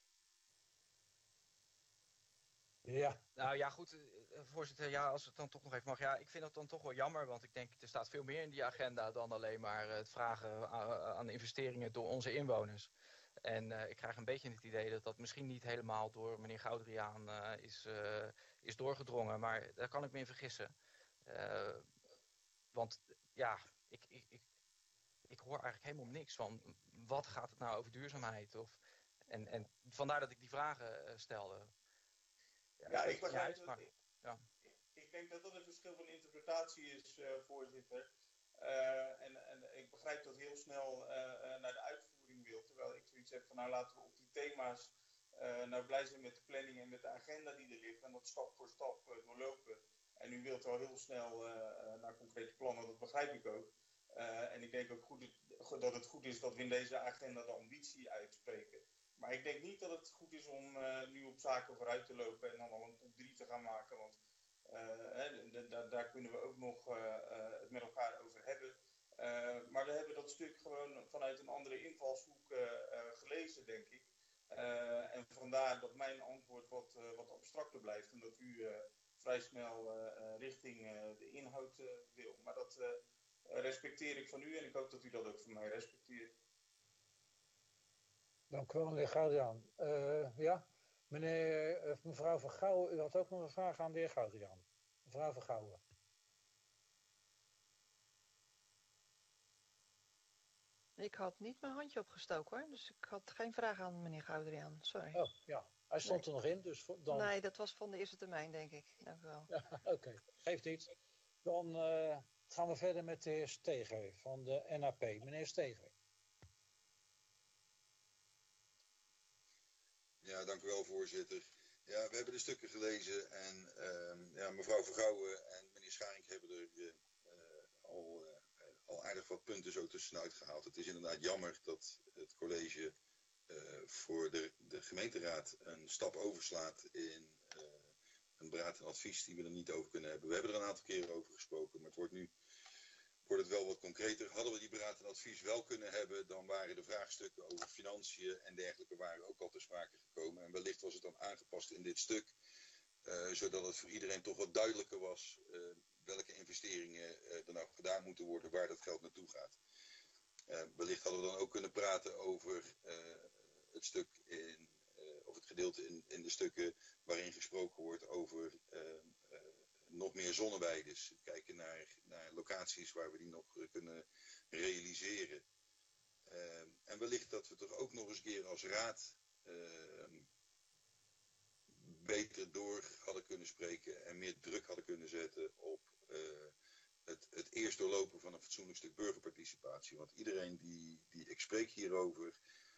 Ja. Nou ja, goed, voorzitter, ja, als het dan toch nog even mag. Ja, ik vind het dan toch wel jammer, want ik denk, er staat veel meer in die agenda dan alleen maar het vragen aan investeringen door onze inwoners. En ik krijg een beetje het idee dat dat misschien niet helemaal door meneer Goudriaan is doorgedrongen, maar daar kan ik me in vergissen. Want ja, ik hoor eigenlijk helemaal niks van wat gaat het nou over duurzaamheid. En vandaar dat ik die vragen stelde. Ja, ik begrijp het. Ja. Ik denk dat dat een verschil van interpretatie is, voorzitter. En ik begrijp dat heel snel naar de uitvoering wil. Terwijl ik zoiets heb van, nou laten we op die thema's nou blij zijn met de planning en met de agenda die er ligt. En dat stap voor stap doorlopen. En u wilt wel heel snel naar concrete plannen, dat begrijp ik ook. En ik denk ook dat het goed is dat we in deze agenda de ambitie uitspreken. Maar ik denk niet dat het goed is om nu op zaken vooruit te lopen en dan al een top 3 te gaan maken. Want daar kunnen we ook nog het met elkaar over hebben. Maar we hebben dat stuk gewoon vanuit een andere invalshoek gelezen, denk ik. En vandaar dat mijn antwoord wat abstracter blijft en dat u vrij snel richting de inhoud wil. Maar dat respecteer ik van u en ik hoop dat u dat ook van mij respecteert. Dank u wel, meneer Goudriaan. Ja, mevrouw van Gouwen, u had ook nog een vraag aan de heer Goudriaan. Mevrouw van Gouwen. Ik had niet mijn handje opgestoken hoor, dus ik had geen vraag aan meneer Goudriaan. Sorry. Oh, ja. Hij stond er nog in, dus dan... Nee, dat was van de eerste termijn, denk ik. Dank u wel. Ja, oké, geeft niet. Dan gaan we verder met de heer Steger van de NAP. Meneer Steger. Ja, dank u wel, voorzitter. Ja, we hebben de stukken gelezen en mevrouw Vergouwen en meneer Scharing hebben er al aardig wat punten zo tussenuit gehaald. Het is inderdaad jammer dat het college voor de gemeenteraad een stap overslaat in een beraad en advies die we er niet over kunnen hebben. We hebben er een aantal keren over gesproken, maar wordt het wel wat concreter. Hadden we die beraad en advies wel kunnen hebben, dan waren de vraagstukken over financiën en dergelijke waren ook al ter sprake gekomen. En wellicht was het dan aangepast in dit stuk, zodat het voor iedereen toch wat duidelijker was welke investeringen er nou gedaan moeten worden, waar dat geld naartoe gaat. Wellicht hadden we dan ook kunnen praten over het stuk of het gedeelte in de stukken waarin gesproken wordt over nog meer zonneweiden. Kijken naar locaties waar we die nog kunnen realiseren. En wellicht dat we toch ook nog eens een keer als raad beter door hadden kunnen spreken en meer druk hadden kunnen zetten op het eerst doorlopen van een fatsoenlijk stuk burgerparticipatie. Want iedereen die ik spreek hierover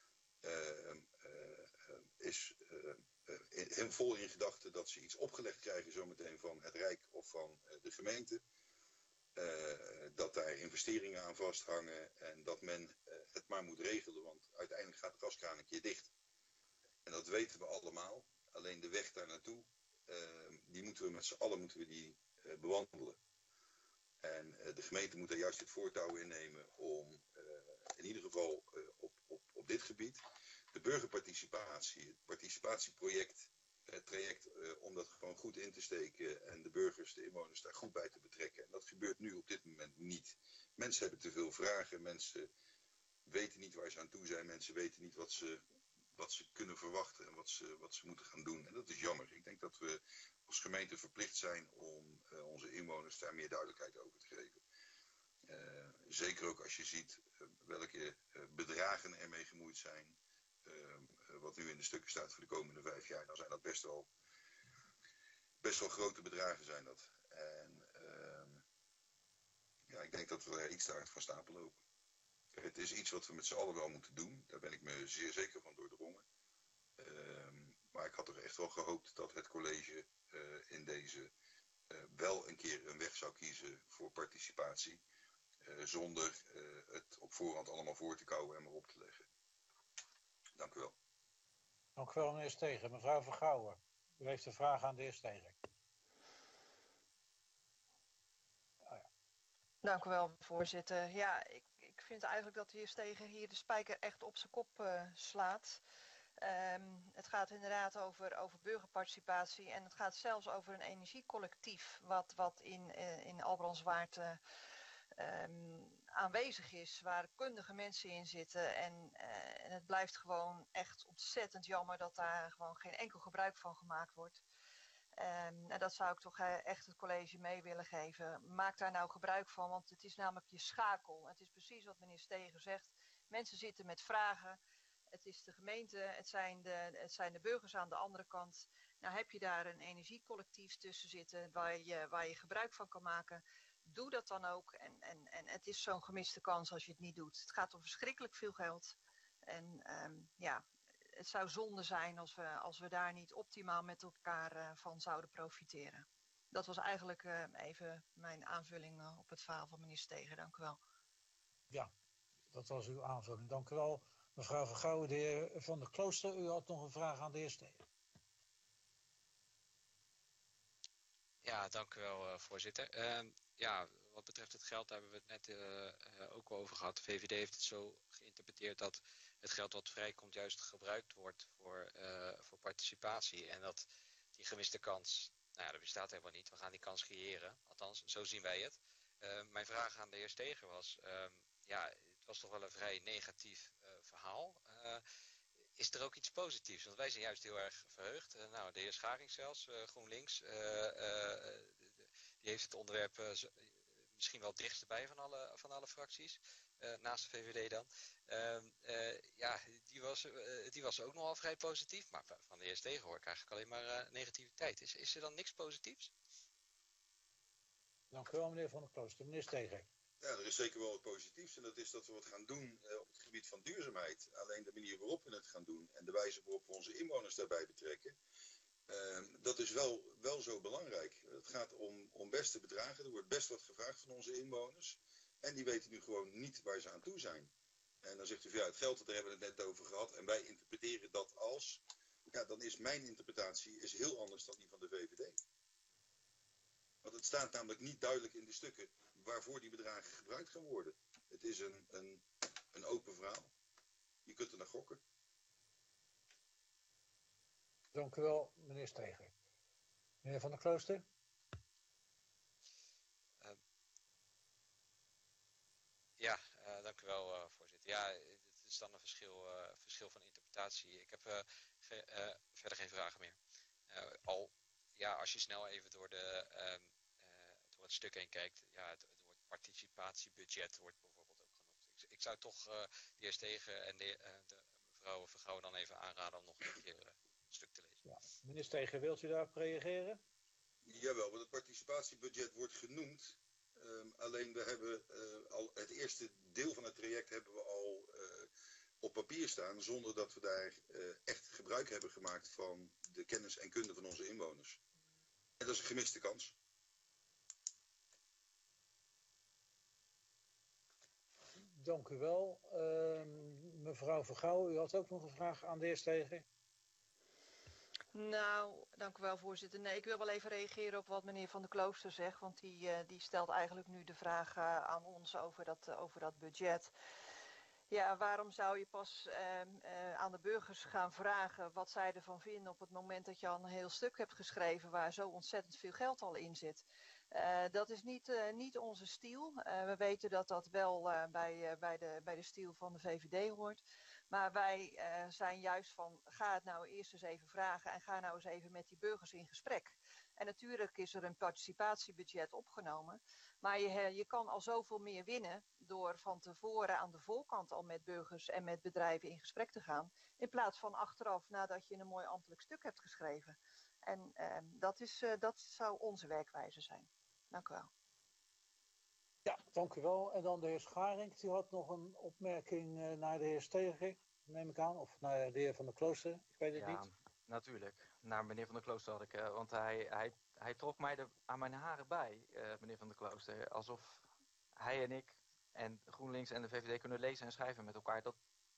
is vol in gedachten dat ze iets opgelegd krijgen zometeen van het Rijk of van de gemeente. Dat daar investeringen aan vasthangen en dat men het maar moet regelen, want uiteindelijk gaat de gaskraan een keer dicht. En dat weten we allemaal. Alleen de weg daar naartoe, die moeten we met z'n allen bewandelen. En de gemeente moet daar juist het voortouw innemen om in ieder geval op dit gebied de burgerparticipatie, het participatieproject, het traject om dat gewoon goed in te steken en de burgers, de inwoners daar goed bij te betrekken. En dat gebeurt nu op dit moment niet. Mensen hebben te veel vragen, mensen weten niet waar ze aan toe zijn, mensen weten niet wat ze kunnen verwachten en wat ze moeten gaan doen. En dat is jammer. Ik denk dat we als gemeente verplicht zijn om onze inwoners daar meer duidelijkheid over te geven. Zeker ook als je ziet welke bedragen ermee gemoeid zijn. Wat nu in de stukken staat voor de komende 5 jaar, dan zijn dat best wel grote bedragen zijn dat. En ik denk dat we er iets te hard van stapel lopen. Het is iets wat we met z'n allen wel moeten doen. Daar ben ik me zeer zeker van doordrongen. Maar ik had toch echt wel gehoopt dat het college in deze wel een keer een weg zou kiezen voor participatie. Zonder het op voorhand allemaal voor te kouwen en maar op te leggen. Dank u wel. Dank u wel, meneer Steger. Mevrouw Vergouwen, u heeft een vraag aan de heer Steger. Dank u wel, voorzitter. Ja, ik vind eigenlijk dat de heer Steger hier de spijker echt op zijn kop slaat. Het gaat inderdaad over burgerparticipatie en het gaat zelfs over een energiecollectief wat in Albrandswaard aanwezig is, waar kundige mensen in zitten en het blijft gewoon echt ontzettend jammer dat daar gewoon geen enkel gebruik van gemaakt wordt. En dat zou ik toch echt het college mee willen geven. Maak daar nou gebruik van, want het is namelijk je schakel. Het is precies wat meneer Steger zegt. Mensen zitten met vragen. Het is de gemeente, het zijn de burgers aan de andere kant. Nou heb je daar een energiecollectief tussen zitten waar je gebruik van kan maken. Doe dat dan ook. En het is zo'n gemiste kans als je het niet doet. Het gaat om verschrikkelijk veel geld. En het zou zonde zijn als we daar niet optimaal met elkaar van zouden profiteren. Dat was eigenlijk even mijn aanvulling op het verhaal van meneer Steger. Dank u wel. Ja, dat was uw aanvulling. Dank u wel. Mevrouw Vergouwen, de heer Van der Klooster, u had nog een vraag aan de heer Steger. Ja, dank u wel, voorzitter. wat betreft het geld, daar hebben we het net ook al over gehad. De VVD heeft het zo geïnterpreteerd dat het geld wat vrijkomt juist gebruikt wordt voor participatie. En dat die gemiste kans, nou ja, dat bestaat helemaal niet. We gaan die kans creëren. Althans, zo zien wij het. Mijn vraag aan de heer Steger was, ja, het was toch wel een vrij negatief verhaal. Is er ook iets positiefs? Want wij zijn juist heel erg verheugd. Nou, de heer Scharing zelfs, GroenLinks, die heeft het onderwerp misschien wel dichtstbij van alle fracties. Naast de VVD dan. Ja, die was ook nogal vrij positief. Maar van de heer Steger hoor ik eigenlijk alleen maar negativiteit. Is er dan niks positiefs? Dank u wel, meneer Van der Klooster. Meneer Steger. Ja, er is zeker wel wat positiefs en dat is dat we wat gaan doen op het gebied van duurzaamheid. Alleen de manier waarop we het gaan doen en de wijze waarop we onze inwoners daarbij betrekken, dat is wel zo belangrijk. Het gaat om beste bedragen, er wordt best wat gevraagd van onze inwoners en die weten nu gewoon niet waar ze aan toe zijn. En dan zegt u van ja, het geld, daar hebben we het net over gehad en wij interpreteren dat als, ja, dan is mijn interpretatie heel anders dan die van de VVD. Want het staat namelijk niet duidelijk in de stukken waarvoor die bedragen gebruikt gaan worden. Het is een open verhaal. Je kunt er naar gokken. Dank u wel, meneer Steger. Meneer Van der Klooster? Dank u wel, voorzitter. Ja, het is dan een verschil van interpretatie. Ik heb verder geen vragen meer. Als je snel even door het stuk heen kijkt, ja, het woord participatiebudget wordt bijvoorbeeld ook genoemd. Ik zou toch de heer Steger en de mevrouw Vergouwen dan even aanraden om nog een keer het stuk te lezen. Ja. Meneer Steger, wilt u daarop reageren? Jawel, want het participatiebudget wordt genoemd. Alleen we hebben al het eerste deel van het traject hebben we al op papier staan, zonder dat we daar echt gebruik hebben gemaakt van de kennis en kunde van onze inwoners. En dat is een gemiste kans. Dank u wel. Mevrouw Vergouwen, u had ook nog een vraag aan de heer Steger. Nou, dank u wel, voorzitter. Nee, ik wil wel even reageren op wat meneer Van der Klooster zegt, want die stelt eigenlijk nu de vraag aan ons over dat budget. Ja, waarom zou je pas aan de burgers gaan vragen wat zij ervan vinden op het moment dat je al een heel stuk hebt geschreven waar zo ontzettend veel geld al in zit? Dat is niet onze stijl. We weten dat dat wel bij de stijl van de VVD hoort. Maar wij zijn juist van, ga het nou eerst eens even vragen en ga nou eens even met die burgers in gesprek. En natuurlijk is er een participatiebudget opgenomen. Maar je kan al zoveel meer winnen door van tevoren aan de voorkant al met burgers en met bedrijven in gesprek te gaan. In plaats van achteraf nadat je een mooi ambtelijk stuk hebt geschreven. En dat zou onze werkwijze zijn. Dank u wel. Ja, dank u wel. En dan de heer Scharing. U had nog een opmerking naar de heer Steger, neem ik aan. Of naar de heer Van der Klooster. Ik weet het niet. Ja, natuurlijk. Naar meneer Van der Klooster had ik, want hij trok mij aan mijn haren bij, meneer Van der Klooster. Alsof hij en ik en GroenLinks en de VVD kunnen lezen en schrijven met elkaar.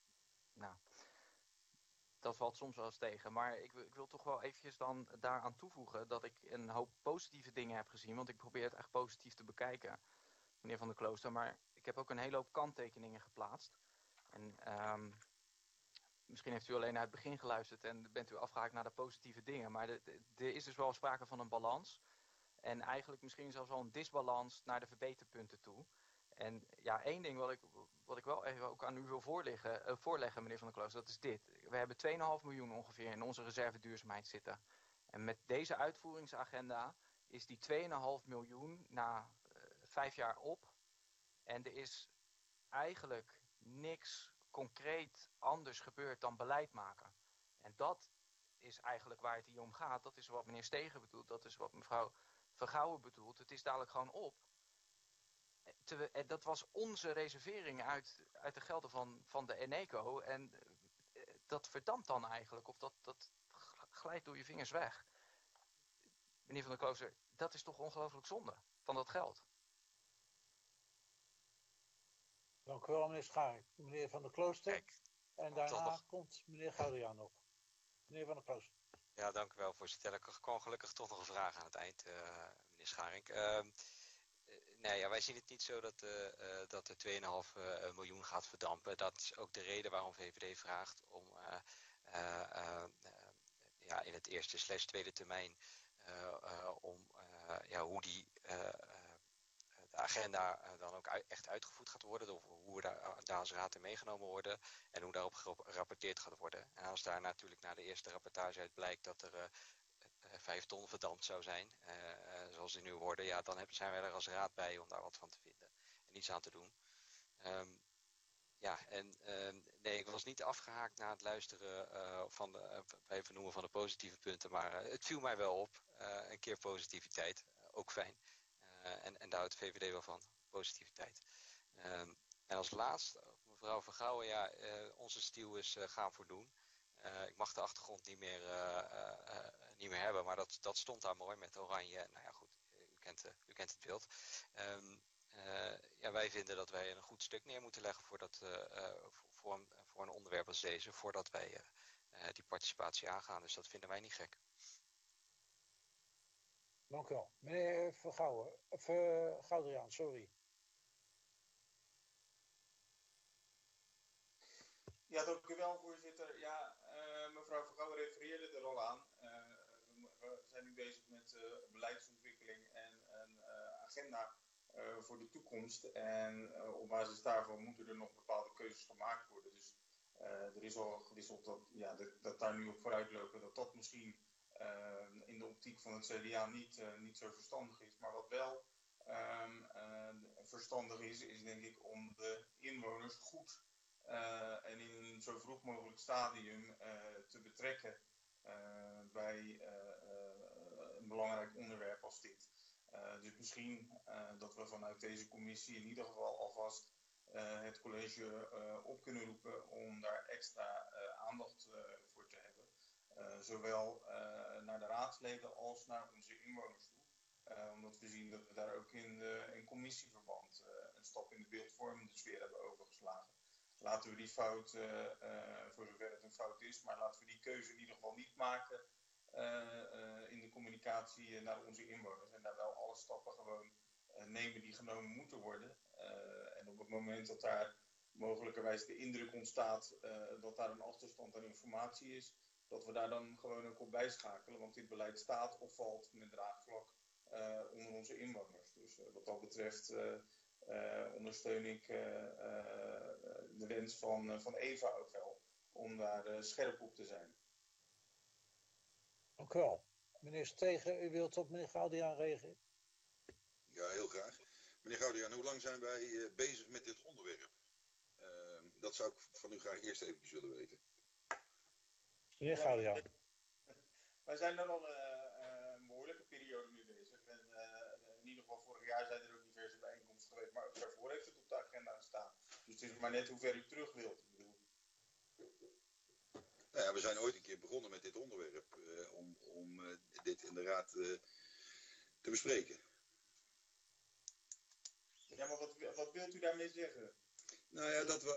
Dat valt soms wel eens tegen. Maar ik wil toch wel eventjes dan daaraan toevoegen dat ik een hoop positieve dingen heb gezien. Want ik probeer het echt positief te bekijken, meneer Van der Klooster. Maar ik heb ook een hele hoop kanttekeningen geplaatst. En misschien heeft u alleen naar het begin geluisterd en bent u afgehaakt naar de positieve dingen. Maar er is dus wel sprake van een balans. En eigenlijk misschien zelfs wel een disbalans naar de verbeterpunten toe. En ja, één ding wat ik wel even ook aan u wil voorleggen, meneer Van der Klooster, dat is dit. We hebben 2,5 miljoen ongeveer in onze reserve duurzaamheid zitten. En met deze uitvoeringsagenda is die 2,5 miljoen na 5 jaar op. En er is eigenlijk niks concreet anders gebeurd dan beleid maken. En dat is eigenlijk waar het hier om gaat. Dat is wat meneer Steger bedoelt. Dat is wat mevrouw Vergouwen bedoelt. Het is dadelijk gewoon op. Dat was onze reservering uit de gelden van de Eneco. En dat verdampt dan eigenlijk. Of dat glijdt door je vingers weg. Meneer Van der Klooster, dat is toch ongelooflijk zonde van dat geld. Dank u wel, meneer Scharing. Meneer Van der Klooster. Kijk, en daarna komt meneer Goudriaan nog. Meneer Van der Klooster. Ja, dank u wel, voorzitter. Ik kwam gelukkig toch nog een vraag aan het eind, meneer Scharing. Nee, ja, wij zien het niet zo dat er 2,5 miljoen gaat verdampen. Dat is ook de reden waarom VVD vraagt om in het eerste / tweede termijn hoe de agenda dan ook echt uitgevoerd gaat worden, of hoe we daar als raad in meegenomen worden en hoe daarop gerapporteerd gaat worden. En als daar natuurlijk na de eerste rapportage uit blijkt dat er 5 ton verdampt zou zijn, zoals die nu worden, ja, dan zijn wij er als raad bij om daar wat van te vinden en iets aan te doen. Nee, ik was niet afgehaakt na het luisteren bij het vernoemen van de positieve punten, maar het viel mij wel op. Een keer positiviteit, ook fijn. En daar houdt de VVD wel van, positiviteit. En als laatst, mevrouw Vergouwen, onze stiel is gaan voldoen. Ik mag de achtergrond niet meer hebben, maar dat stond daar mooi met oranje. Nou ja, goed, u kent het beeld. Wij vinden dat wij een goed stuk neer moeten leggen voor een onderwerp als deze, voordat wij die participatie aangaan. Dus dat vinden wij niet gek. Dank u wel. Meneer Vergouwen, of Goudriaan, sorry. Ja, dank u wel, voorzitter. Ja, mevrouw Vergouwen refereerde er al aan. We zijn nu bezig met beleidsontwikkeling en een agenda voor de toekomst. En op basis daarvan moeten er nog bepaalde keuzes gemaakt worden. Dus er is al gewisseld dat daar nu op vooruitlopen, dat misschien in de optiek van het CDA niet zo verstandig is. Maar wat wel verstandig is denk ik om de inwoners goed en in een zo vroeg mogelijk stadium te betrekken bij een belangrijk onderwerp als dit. Dus misschien dat we vanuit deze commissie in ieder geval alvast het college op kunnen roepen om daar extra aandacht voor te hebben. Zowel naar de raadsleden als naar onze inwoners toe. Omdat we zien dat we daar ook in commissieverband een stap in de beeldvormende sfeer hebben overgeslagen. Laten we die fout, voor zover het een fout is, maar laten we die keuze in ieder geval niet maken in de communicatie naar onze inwoners. En daar wel alle stappen gewoon nemen die genomen moeten worden. En op het moment dat daar mogelijkerwijs de indruk ontstaat dat daar een achterstand aan informatie is, dat we daar dan gewoon ook op bijschakelen. Want dit beleid staat of valt met draagvlak onder onze inwoners. Dus wat dat betreft ondersteun ik de wens van Eva ook wel om daar scherp op te zijn. Dank u wel. Meneer Stegen, u wilt op meneer Goudriaan reageren? Ja, heel graag. Meneer Goudriaan, hoe lang zijn wij bezig met dit onderwerp? Dat zou ik van u graag eerst eventjes willen weten. Meneer Goudriaan. Wij zijn er al een behoorlijke periode mee bezig. En in ieder geval vorig jaar zijn er ook diverse bijeenkomsten geweest. Maar ook daarvoor heeft het op de agenda gestaan. Dus het is maar net hoe ver u terug wilt. Nou ja, we zijn ooit een keer begonnen met dit onderwerp. Om dit in de raad te bespreken. Ja, maar wat wilt u daarmee zeggen? Nou ja, dat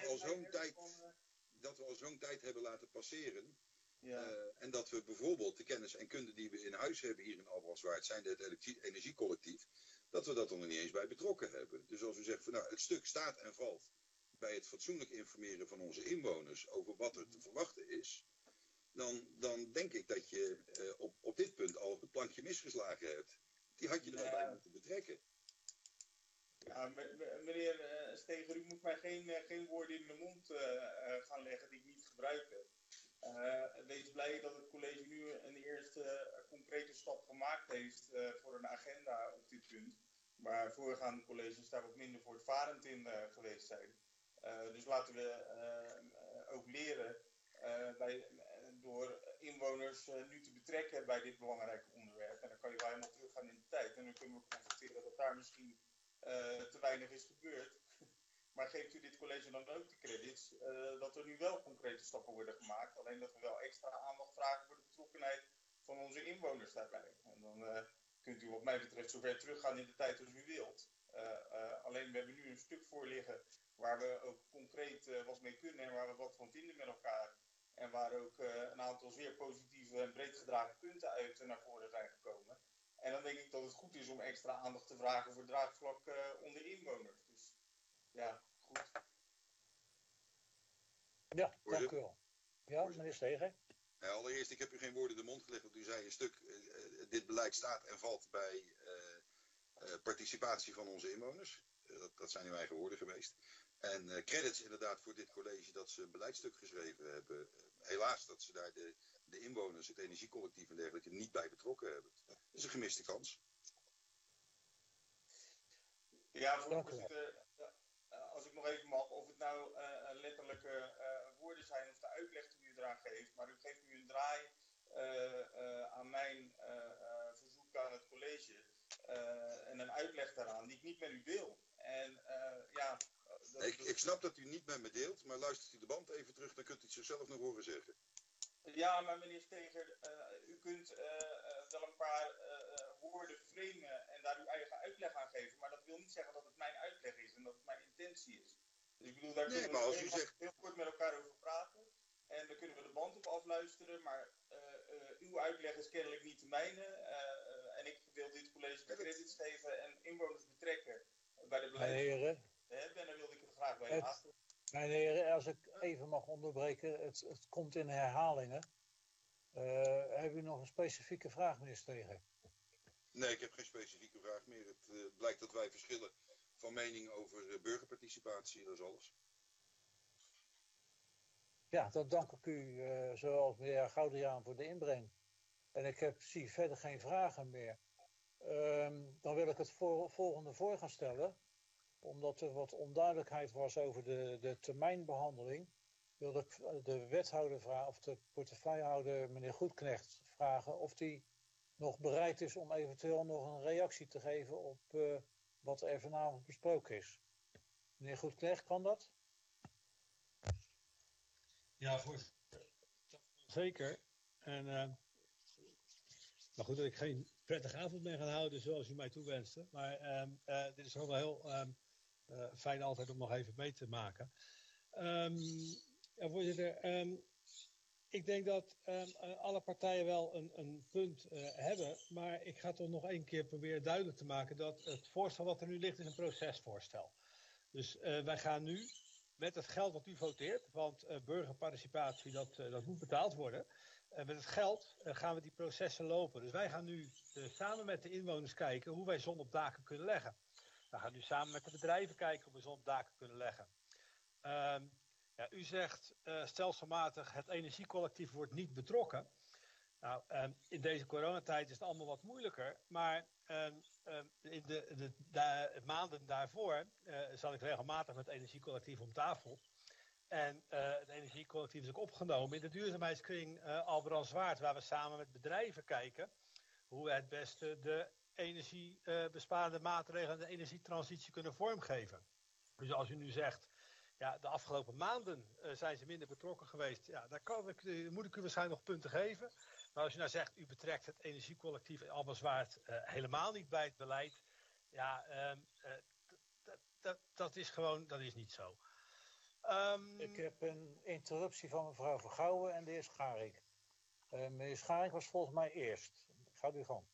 we al zo'n tijd hebben laten passeren. Ja. En dat we bijvoorbeeld de kennis en kunde die we in huis hebben hier in Albrandswaard, zijn het energiecollectief, dat we dat er nog niet eens bij betrokken hebben. Dus als u zegt van nou, het stuk staat en valt bij het fatsoenlijk informeren van onze inwoners over wat er te verwachten is, dan denk ik dat je op dit punt al het plankje misgeslagen hebt. Die had je er al bij moeten betrekken. Ja, meneer Steger, u moet mij geen woorden in de mond gaan leggen die ik niet gebruik heb. Wees blij dat het college nu een eerste concrete stap gemaakt heeft voor een agenda op dit punt. Waar voorgaande colleges daar wat minder voortvarend in geweest zijn. Dus laten we ook leren door inwoners nu te betrekken bij dit belangrijke onderwerp. En dan kan je wel helemaal teruggaan in de tijd. En dan kunnen we constateren dat daar misschien te weinig is gebeurd. Maar geeft u dit college dan ook de credits dat er nu wel concrete stappen worden gemaakt. Alleen dat we wel extra aandacht vragen voor de betrokkenheid van onze inwoners daarbij. En dan kunt u wat mij betreft zo ver teruggaan in de tijd als u wilt. Alleen we hebben nu een stuk voor liggen waar we ook concreet wat mee kunnen en waar we wat van vinden met elkaar. En waar ook een aantal zeer positieve en breed gedragen punten uit naar voren zijn gekomen. En dan denk ik dat het goed is om extra aandacht te vragen voor draagvlak onder inwoners. Dus ja, goed. Ja, dank u wel. Ja, meneer Steger. Allereerst, ik heb u geen woorden in de mond gelegd, want u zei een stuk, dit beleid staat en valt bij participatie van onze inwoners. Dat zijn uw eigen woorden geweest. En credits inderdaad voor dit college dat ze een beleidstuk geschreven hebben. Helaas dat ze daar de inwoners, het energiecollectief en dergelijke niet bij betrokken hebben. Dat is een gemiste kans. Ja, voorzitter, als ik nog even mag, of het nou letterlijke woorden zijn of de uitleg die u eraan geeft, maar u geeft nu een draai aan mijn verzoek aan het college en een uitleg daaraan die ik niet met u deel. En ja... Ik snap dat u niet met me deelt, maar luistert u de band even terug, dan kunt u het zichzelf nog horen zeggen. Ja, maar meneer Steger, u kunt wel een paar woorden framen en daar uw eigen uitleg aan geven, maar dat wil niet zeggen dat het mijn uitleg is en dat het mijn intentie is. Dus ik bedoel, daar kunnen we heel kort met elkaar over praten en dan kunnen we de band op afluisteren, maar uw uitleg is kennelijk niet de mijne en ik wil dit college de credits geven en inwoners betrekken bij de beleid. En daar wilde ik het graag bij laten. Mijn heren, als ik even mag onderbreken, het komt in herhalingen. Hebben u nog een specifieke vraag, meneer Steger? Nee, ik heb geen specifieke vraag meer. Het blijkt dat wij verschillen van mening over burgerparticipatie, dat is alles. Ja, dan dank ik u, zoals meneer Goudriaan, voor de inbreng. En ik zie verder geen vragen meer. Dan wil ik het volgende voor gaan stellen. Omdat er wat onduidelijkheid was over de termijnbehandeling, wilde ik de wethouder vragen, of de portefeuillehouder, meneer Goedknecht, vragen of die nog bereid is om eventueel nog een reactie te geven op wat er vanavond besproken is. Meneer Goedknecht, kan dat? Ja, voorzitter. Zeker. En maar goed dat ik geen prettige avond meer ga houden zoals u mij toewenste. Maar dit is wel heel fijn altijd om nog even mee te maken. Ja, voorzitter, ik denk dat alle partijen wel een punt hebben, maar ik ga toch nog één keer proberen duidelijk te maken dat het voorstel wat er nu ligt is een procesvoorstel. Dus wij gaan nu met het geld wat u voteert, want burgerparticipatie dat moet betaald worden. Met het geld gaan we die processen lopen. Dus wij gaan nu samen met de inwoners kijken hoe wij zon op daken kunnen leggen. We gaan nu samen met de bedrijven kijken hoe we zon op daken kunnen leggen. Ja, u zegt stelselmatig het energiecollectief wordt niet betrokken. Nou, in deze coronatijd is het allemaal wat moeilijker. Maar in de maanden daarvoor zat ik regelmatig met het energiecollectief om tafel. En het energiecollectief is ook opgenomen in de duurzaamheidskring Albert Zwaard, waar we samen met bedrijven kijken hoe we het beste de energiebesparende maatregelen en de energietransitie kunnen vormgeven. Dus als u nu zegt, ja, de afgelopen maanden zijn ze minder betrokken geweest, ja, daar moet ik u waarschijnlijk nog punten geven. Maar als u nou zegt, u betrekt het energiecollectief Albert Zwaard helemaal niet bij het beleid, ja, dat is niet zo. Ik heb een interruptie van mevrouw Vergouwen en de heer Scharik. Meneer Scharik was volgens mij eerst. Gaat u gang.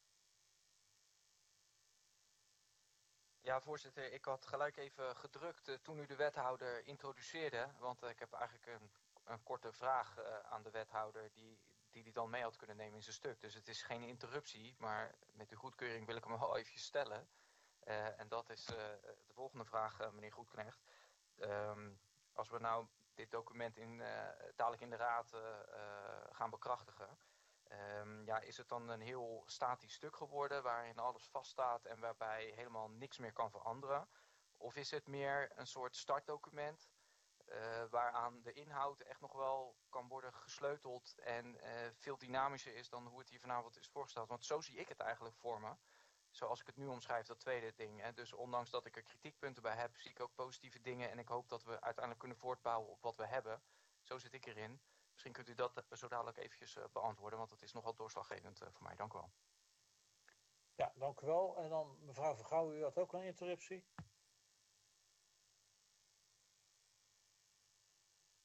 Ja, voorzitter, ik had gelijk even gedrukt toen u de wethouder introduceerde. Want ik heb eigenlijk een korte vraag aan de wethouder die dan mee had kunnen nemen in zijn stuk. Dus het is geen interruptie, maar met uw goedkeuring wil ik hem wel even stellen. En dat is de volgende vraag, meneer Goedknecht. Als we nou dit document dadelijk in de raad gaan bekrachtigen, ja, is het dan een heel statisch stuk geworden waarin alles vaststaat en waarbij helemaal niks meer kan veranderen? Of is het meer een soort startdocument waaraan de inhoud echt nog wel kan worden gesleuteld en veel dynamischer is dan hoe het hier vanavond is voorgesteld? Want zo zie ik het eigenlijk voor me. Zoals ik het nu omschrijf, dat tweede ding. Hè. Dus ondanks dat ik er kritiekpunten bij heb, zie ik ook positieve dingen. En ik hoop dat we uiteindelijk kunnen voortbouwen op wat we hebben. Zo zit ik erin. Misschien kunt u dat zo dadelijk eventjes beantwoorden, want dat is nogal doorslaggevend voor mij. Dank u wel. Ja, dank u wel. En dan mevrouw Vergouwen, u had ook een interruptie.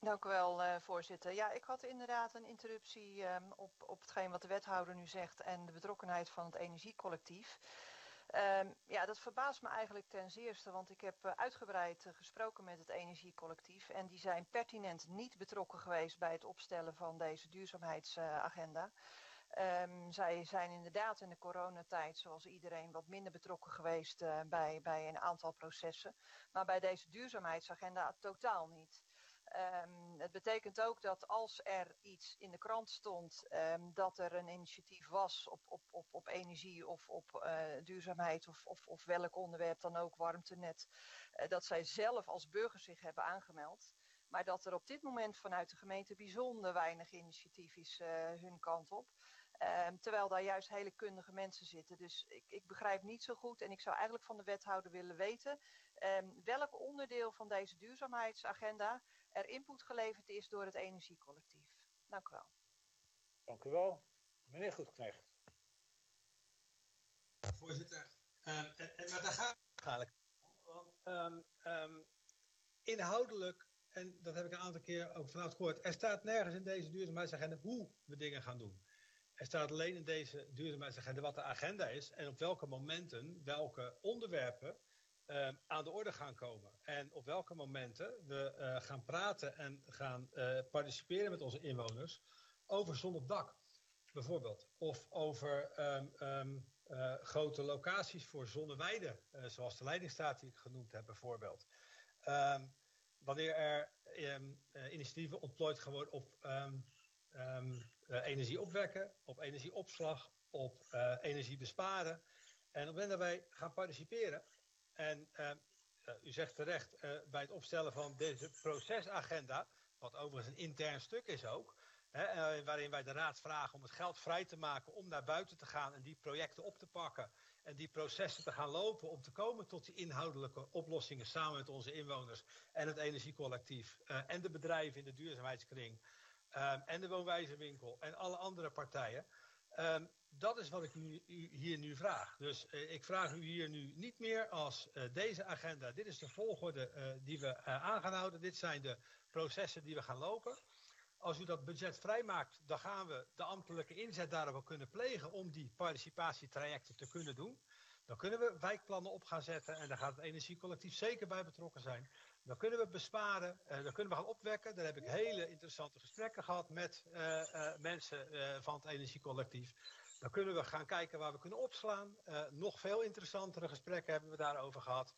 Dank u wel, voorzitter. Ja, ik had inderdaad een interruptie op hetgeen wat de wethouder nu zegt en de betrokkenheid van het energiecollectief. Ja, dat verbaast me eigenlijk ten zeerste, want ik heb uitgebreid gesproken met het energiecollectief en die zijn pertinent niet betrokken geweest bij het opstellen van deze duurzaamheidsagenda. Zij zijn inderdaad in de coronatijd, zoals iedereen, wat minder betrokken geweest bij een aantal processen, maar bij deze duurzaamheidsagenda totaal niet. Het betekent ook dat als er iets in de krant stond dat er een initiatief was op energie of op duurzaamheid of welk onderwerp dan ook, warmtenet, dat zij zelf als burgers zich hebben aangemeld. Maar dat er op dit moment vanuit de gemeente bijzonder weinig initiatief is hun kant op. Terwijl daar juist hele kundige mensen zitten. Dus ik begrijp niet zo goed en ik zou eigenlijk van de wethouder willen weten welk onderdeel van deze duurzaamheidsagenda er input geleverd is door het energiecollectief. Dank u wel. Dank u wel. Meneer Goedknecht. Voorzitter, maar daar gaat het eigenlijk om. Inhoudelijk, en dat heb ik een aantal keer ook vanavond gehoord, er staat nergens in deze duurzaamheidsagenda hoe we dingen gaan doen. Er staat alleen in deze duurzaamheidsagenda wat de agenda is en op welke momenten, welke onderwerpen aan de orde gaan komen. En op welke momenten we gaan praten en gaan participeren met onze inwoners over zon op dak, bijvoorbeeld. Of over grote locaties voor zonneweiden, zoals de leidingstraat die ik genoemd heb, bijvoorbeeld. Wanneer er initiatieven ontplooid gaan worden op energie opwekken, op energieopslag, op energie besparen. En op het moment dat wij gaan participeren, en u zegt terecht, bij het opstellen van deze procesagenda, wat overigens een intern stuk is ook, waarin wij de raad vragen om het geld vrij te maken om naar buiten te gaan en die projecten op te pakken en die processen te gaan lopen om te komen tot die inhoudelijke oplossingen samen met onze inwoners en het energiecollectief en de bedrijven in de duurzaamheidskring en de woonwijzerwinkel en alle andere partijen. Dat is wat ik u hier nu vraag. Dus ik vraag u hier nu niet meer als deze agenda. Dit is de volgorde die we aan gaan houden. Dit zijn de processen die we gaan lopen. Als u dat budget vrijmaakt, dan gaan we de ambtelijke inzet daarop kunnen plegen om die participatietrajecten te kunnen doen. Dan kunnen we wijkplannen op gaan zetten en daar gaat het energiecollectief zeker bij betrokken zijn. Dan kunnen we besparen, dan kunnen we gaan opwekken. Daar heb ik hele interessante gesprekken gehad met mensen van het energiecollectief. Dan kunnen we gaan kijken waar we kunnen opslaan. Nog veel interessantere gesprekken hebben we daarover gehad.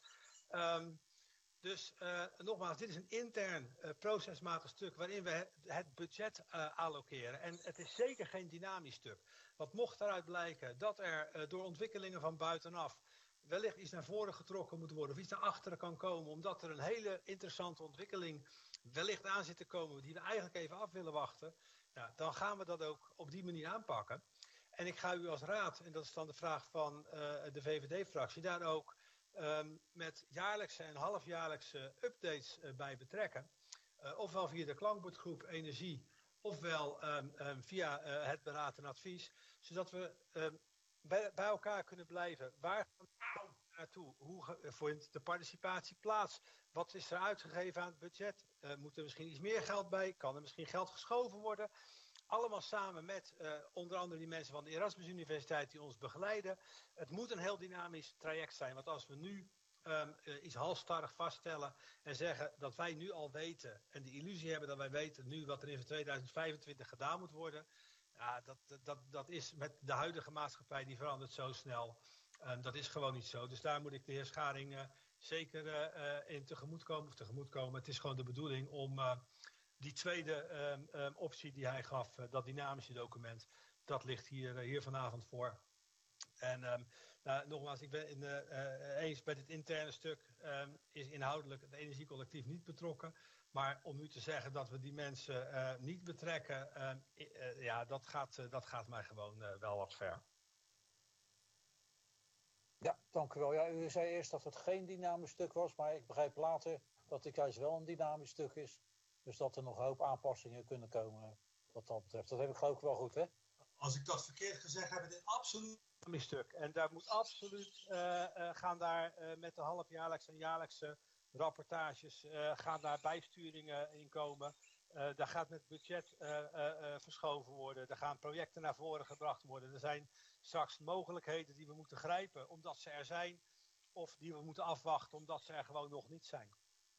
Dus nogmaals, dit is een intern procesmatig stuk waarin we het budget allokeren. En het is zeker geen dynamisch stuk. Wat mocht eruit blijken dat er door ontwikkelingen van buitenaf wellicht iets naar voren getrokken moet worden of iets naar achteren kan komen, omdat er een hele interessante ontwikkeling wellicht aan zit te komen die we eigenlijk even af willen wachten, nou, dan gaan we dat ook op die manier aanpakken. En ik ga u als raad, en dat is dan de vraag van de VVD-fractie, daar ook met jaarlijkse en halfjaarlijkse updates bij betrekken. Ofwel via de klankbordgroep energie, ofwel via het beraad en advies, zodat we bij elkaar kunnen blijven. Waar gaan we naartoe? Hoe vindt de participatie plaats? Wat is er uitgegeven aan het budget? Moet er misschien iets meer geld bij? Kan er misschien geld geschoven worden? Allemaal samen met onder andere die mensen van de Erasmus Universiteit die ons begeleiden. Het moet een heel dynamisch traject zijn. Want als we nu iets halstarrig vaststellen en zeggen dat wij nu al weten en de illusie hebben dat wij weten nu wat er in 2025 gedaan moet worden. Ja, dat is met de huidige maatschappij, die verandert zo snel. Dat is gewoon niet zo. Dus daar moet ik de heer Scharing zeker in tegemoetkomen. Het is gewoon de bedoeling om die tweede optie die hij gaf, dat dynamische document, dat ligt hier vanavond voor. En nogmaals, ik ben eens bij dit interne stuk, is inhoudelijk het energiecollectief niet betrokken. Maar om nu te zeggen dat we die mensen niet betrekken, ja, dat gaat mij gewoon wel wat ver. Ja, dank u wel. Ja, u zei eerst dat het geen dynamisch stuk was, maar ik begrijp later dat het juist wel een dynamisch stuk is. Dus dat er nog een hoop aanpassingen kunnen komen wat dat betreft. Dat heb ik ook wel goed, hè? Als ik dat verkeerd gezegd heb, het is absoluut een dynamisch stuk. En daar moet absoluut gaan daar met de halfjaarlijkse en jaarlijkse rapportages gaan daar bijsturingen in komen. Daar gaat met budget verschoven worden. Er gaan projecten naar voren gebracht worden. Er zijn straks mogelijkheden die we moeten grijpen omdat ze er zijn. Of die we moeten afwachten omdat ze er gewoon nog niet zijn.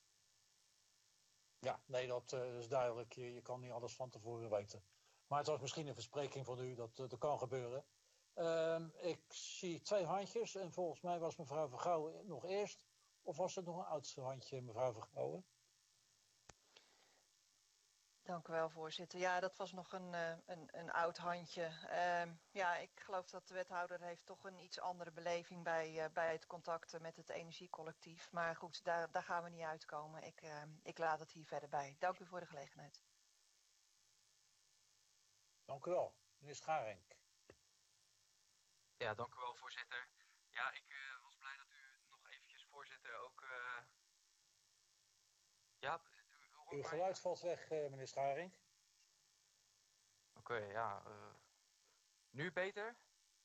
Ja, nee, dat is duidelijk. Je kan niet alles van tevoren weten. Maar het was misschien een verspreking van u, dat kan gebeuren. Ik zie 2 handjes en volgens mij was mevrouw Vergouwen nog eerst. Of was het nog een oud handje, mevrouw Vergouwen? Dank u wel, voorzitter. Ja, dat was nog een oud handje. Ja, ik geloof dat de wethouder heeft toch een iets andere beleving bij het contact met het energiecollectief. Maar goed, daar gaan we niet uitkomen. Ik laat het hier verder bij. Dank u voor de gelegenheid. Dank u wel. Meneer Scharink. Ja, dank u wel, voorzitter. Ja, ik was blij dat u nog eventjes, voorzitter, ook... Ja, Uw geluid valt weg, meneer Scharink. Oké, ja. Nu beter?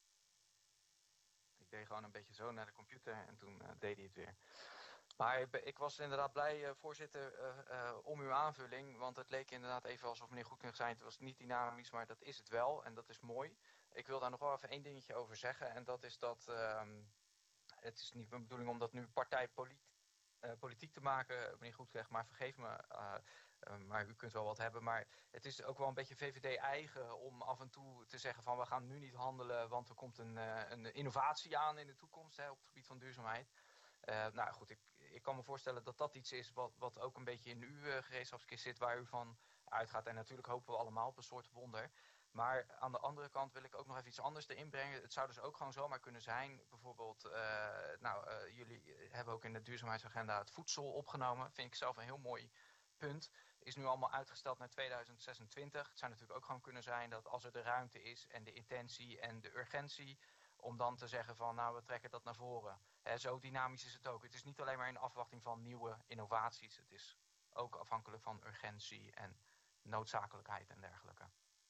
Ik deed gewoon een beetje zo naar de computer en toen deed hij het weer. Maar ik was inderdaad blij, voorzitter, om uw aanvulling. Want het leek inderdaad even alsof meneer Goedknecht zei, het was niet dynamisch, maar dat is het wel. En dat is mooi. Ik wil daar nog wel even 1 dingetje over zeggen. En dat is dat het is niet mijn bedoeling om dat nu partijpolitiek te maken, meneer Goedknecht. Maar vergeef me, maar u kunt wel wat hebben. Maar het is ook wel een beetje VVD-eigen om af en toe te zeggen van we gaan nu niet handelen, want er komt een innovatie aan in de toekomst op het gebied van duurzaamheid. Nou goed, ik kan me voorstellen dat dat iets is wat ook een beetje in uw gereedschapskist zit, waar u van uitgaat. En natuurlijk hopen we allemaal op een soort wonder. Maar aan de andere kant wil ik ook nog even iets anders erin brengen. Het zou dus ook gewoon zomaar kunnen zijn, bijvoorbeeld, jullie hebben ook in de duurzaamheidsagenda het voedsel opgenomen. Vind ik zelf een heel mooi punt. Is nu allemaal uitgesteld naar 2026. Het zou natuurlijk ook gewoon kunnen zijn dat als er de ruimte is en de intentie en de urgentie, om dan te zeggen van nou we trekken dat naar voren. Zo dynamisch is het ook. Het is niet alleen maar in afwachting van nieuwe innovaties. Het is ook afhankelijk van urgentie en noodzakelijkheid en dergelijke.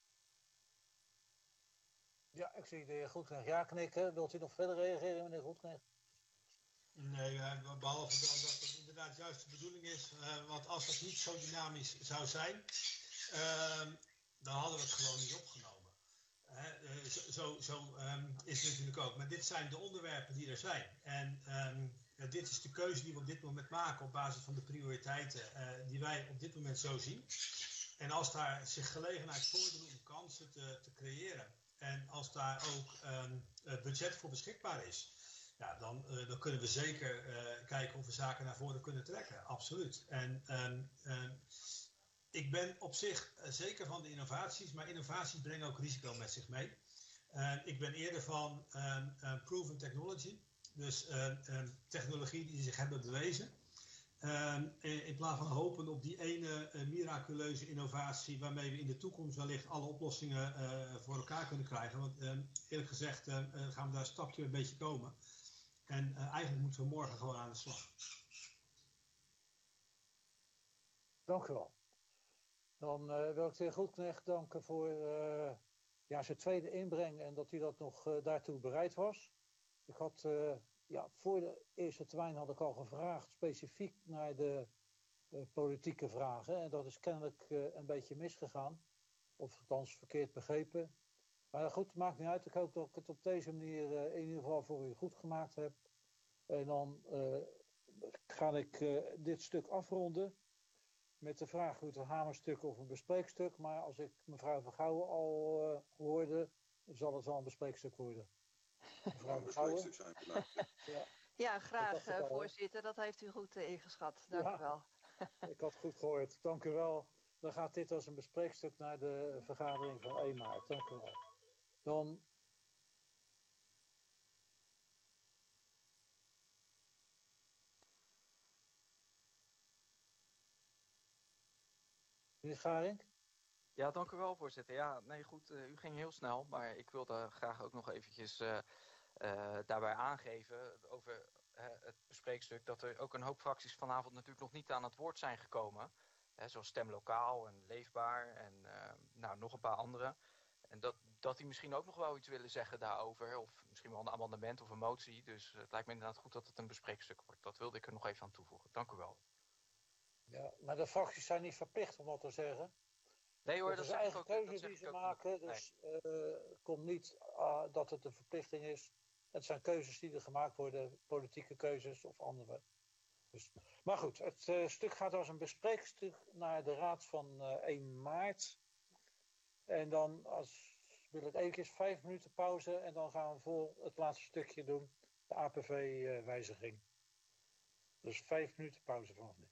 Ja, ik zie de heer Goedknecht ja knikken. Wilt u nog verder reageren, meneer Goedknecht? Nee, behalve dan dat het inderdaad juist de bedoeling is. Want als het niet zo dynamisch zou zijn, dan hadden we het gewoon niet opgenomen. Zo is het natuurlijk ook. Maar dit zijn de onderwerpen die er zijn. En dit is de keuze die we op dit moment maken op basis van de prioriteiten die wij op dit moment zo zien. En als daar zich gelegenheid voordoet om kansen te creëren en als daar ook budget voor beschikbaar is, ja, dan kunnen we zeker kijken of we zaken naar voren kunnen trekken. Absoluut. En ik ben op zich zeker van de innovaties, maar innovaties brengen ook risico met zich mee. Ik ben eerder van proven technology, dus technologie die zich hebben bewezen. In plaats van hopen op die ene miraculeuze innovatie waarmee we in de toekomst wellicht alle oplossingen voor elkaar kunnen krijgen. Want eerlijk gezegd gaan we daar stapje een beetje komen. En eigenlijk moeten we morgen gewoon aan de slag. Dank u wel. Dan wil ik de heer Goedknecht danken voor zijn tweede inbreng en dat hij dat nog daartoe bereid was. Ik had voor de eerste termijn had ik al gevraagd specifiek naar de politieke vragen. En dat is kennelijk een beetje misgegaan. Of althans verkeerd begrepen. Maar goed, maakt niet uit. Ik hoop dat ik het op deze manier in ieder geval voor u goed gemaakt heb. En dan ga ik dit stuk afronden. Met de vraag of het een hamerstuk of een bespreekstuk. Maar als ik mevrouw Vergouwen al hoorde, zal het wel een bespreekstuk worden. Mevrouw Vergouwen? Ja, graag, voorzitter. Dat heeft u goed ingeschat. Dank u wel. Ik had het goed gehoord. Dank u wel. Dan gaat dit als een bespreekstuk naar de vergadering van 1 maart. Dank u wel. Dan... Meneer Scharink? Ja, dank u wel, voorzitter. Ja, nee, goed, u ging heel snel, maar ik wilde graag ook nog eventjes daarbij aangeven over het bespreekstuk dat er ook een hoop fracties vanavond natuurlijk nog niet aan het woord zijn gekomen. Zoals Stem Lokaal en Leefbaar en nog een paar andere. En dat die misschien ook nog wel iets willen zeggen daarover. Of misschien wel een amendement of een motie. Dus het lijkt me inderdaad goed dat het een bespreekstuk wordt. Dat wilde ik er nog even aan toevoegen. Dank u wel. Ja, maar de fracties zijn niet verplicht om wat te zeggen. Nee hoor, Dat dat is een zeg ik eigen ook, dat keuze zeg die ik ze ook maken. niet. Nee. Dus komt niet dat het een verplichting is. Het zijn keuzes die er gemaakt worden, politieke keuzes of andere. Dus, maar goed, het stuk gaat als een bespreekstuk naar de raad van 1 maart. En dan wil ik eventjes 5 minuten pauze en dan gaan we voor het laatste stukje doen, de APV-wijziging. Dus 5 minuten pauze vanaf nu.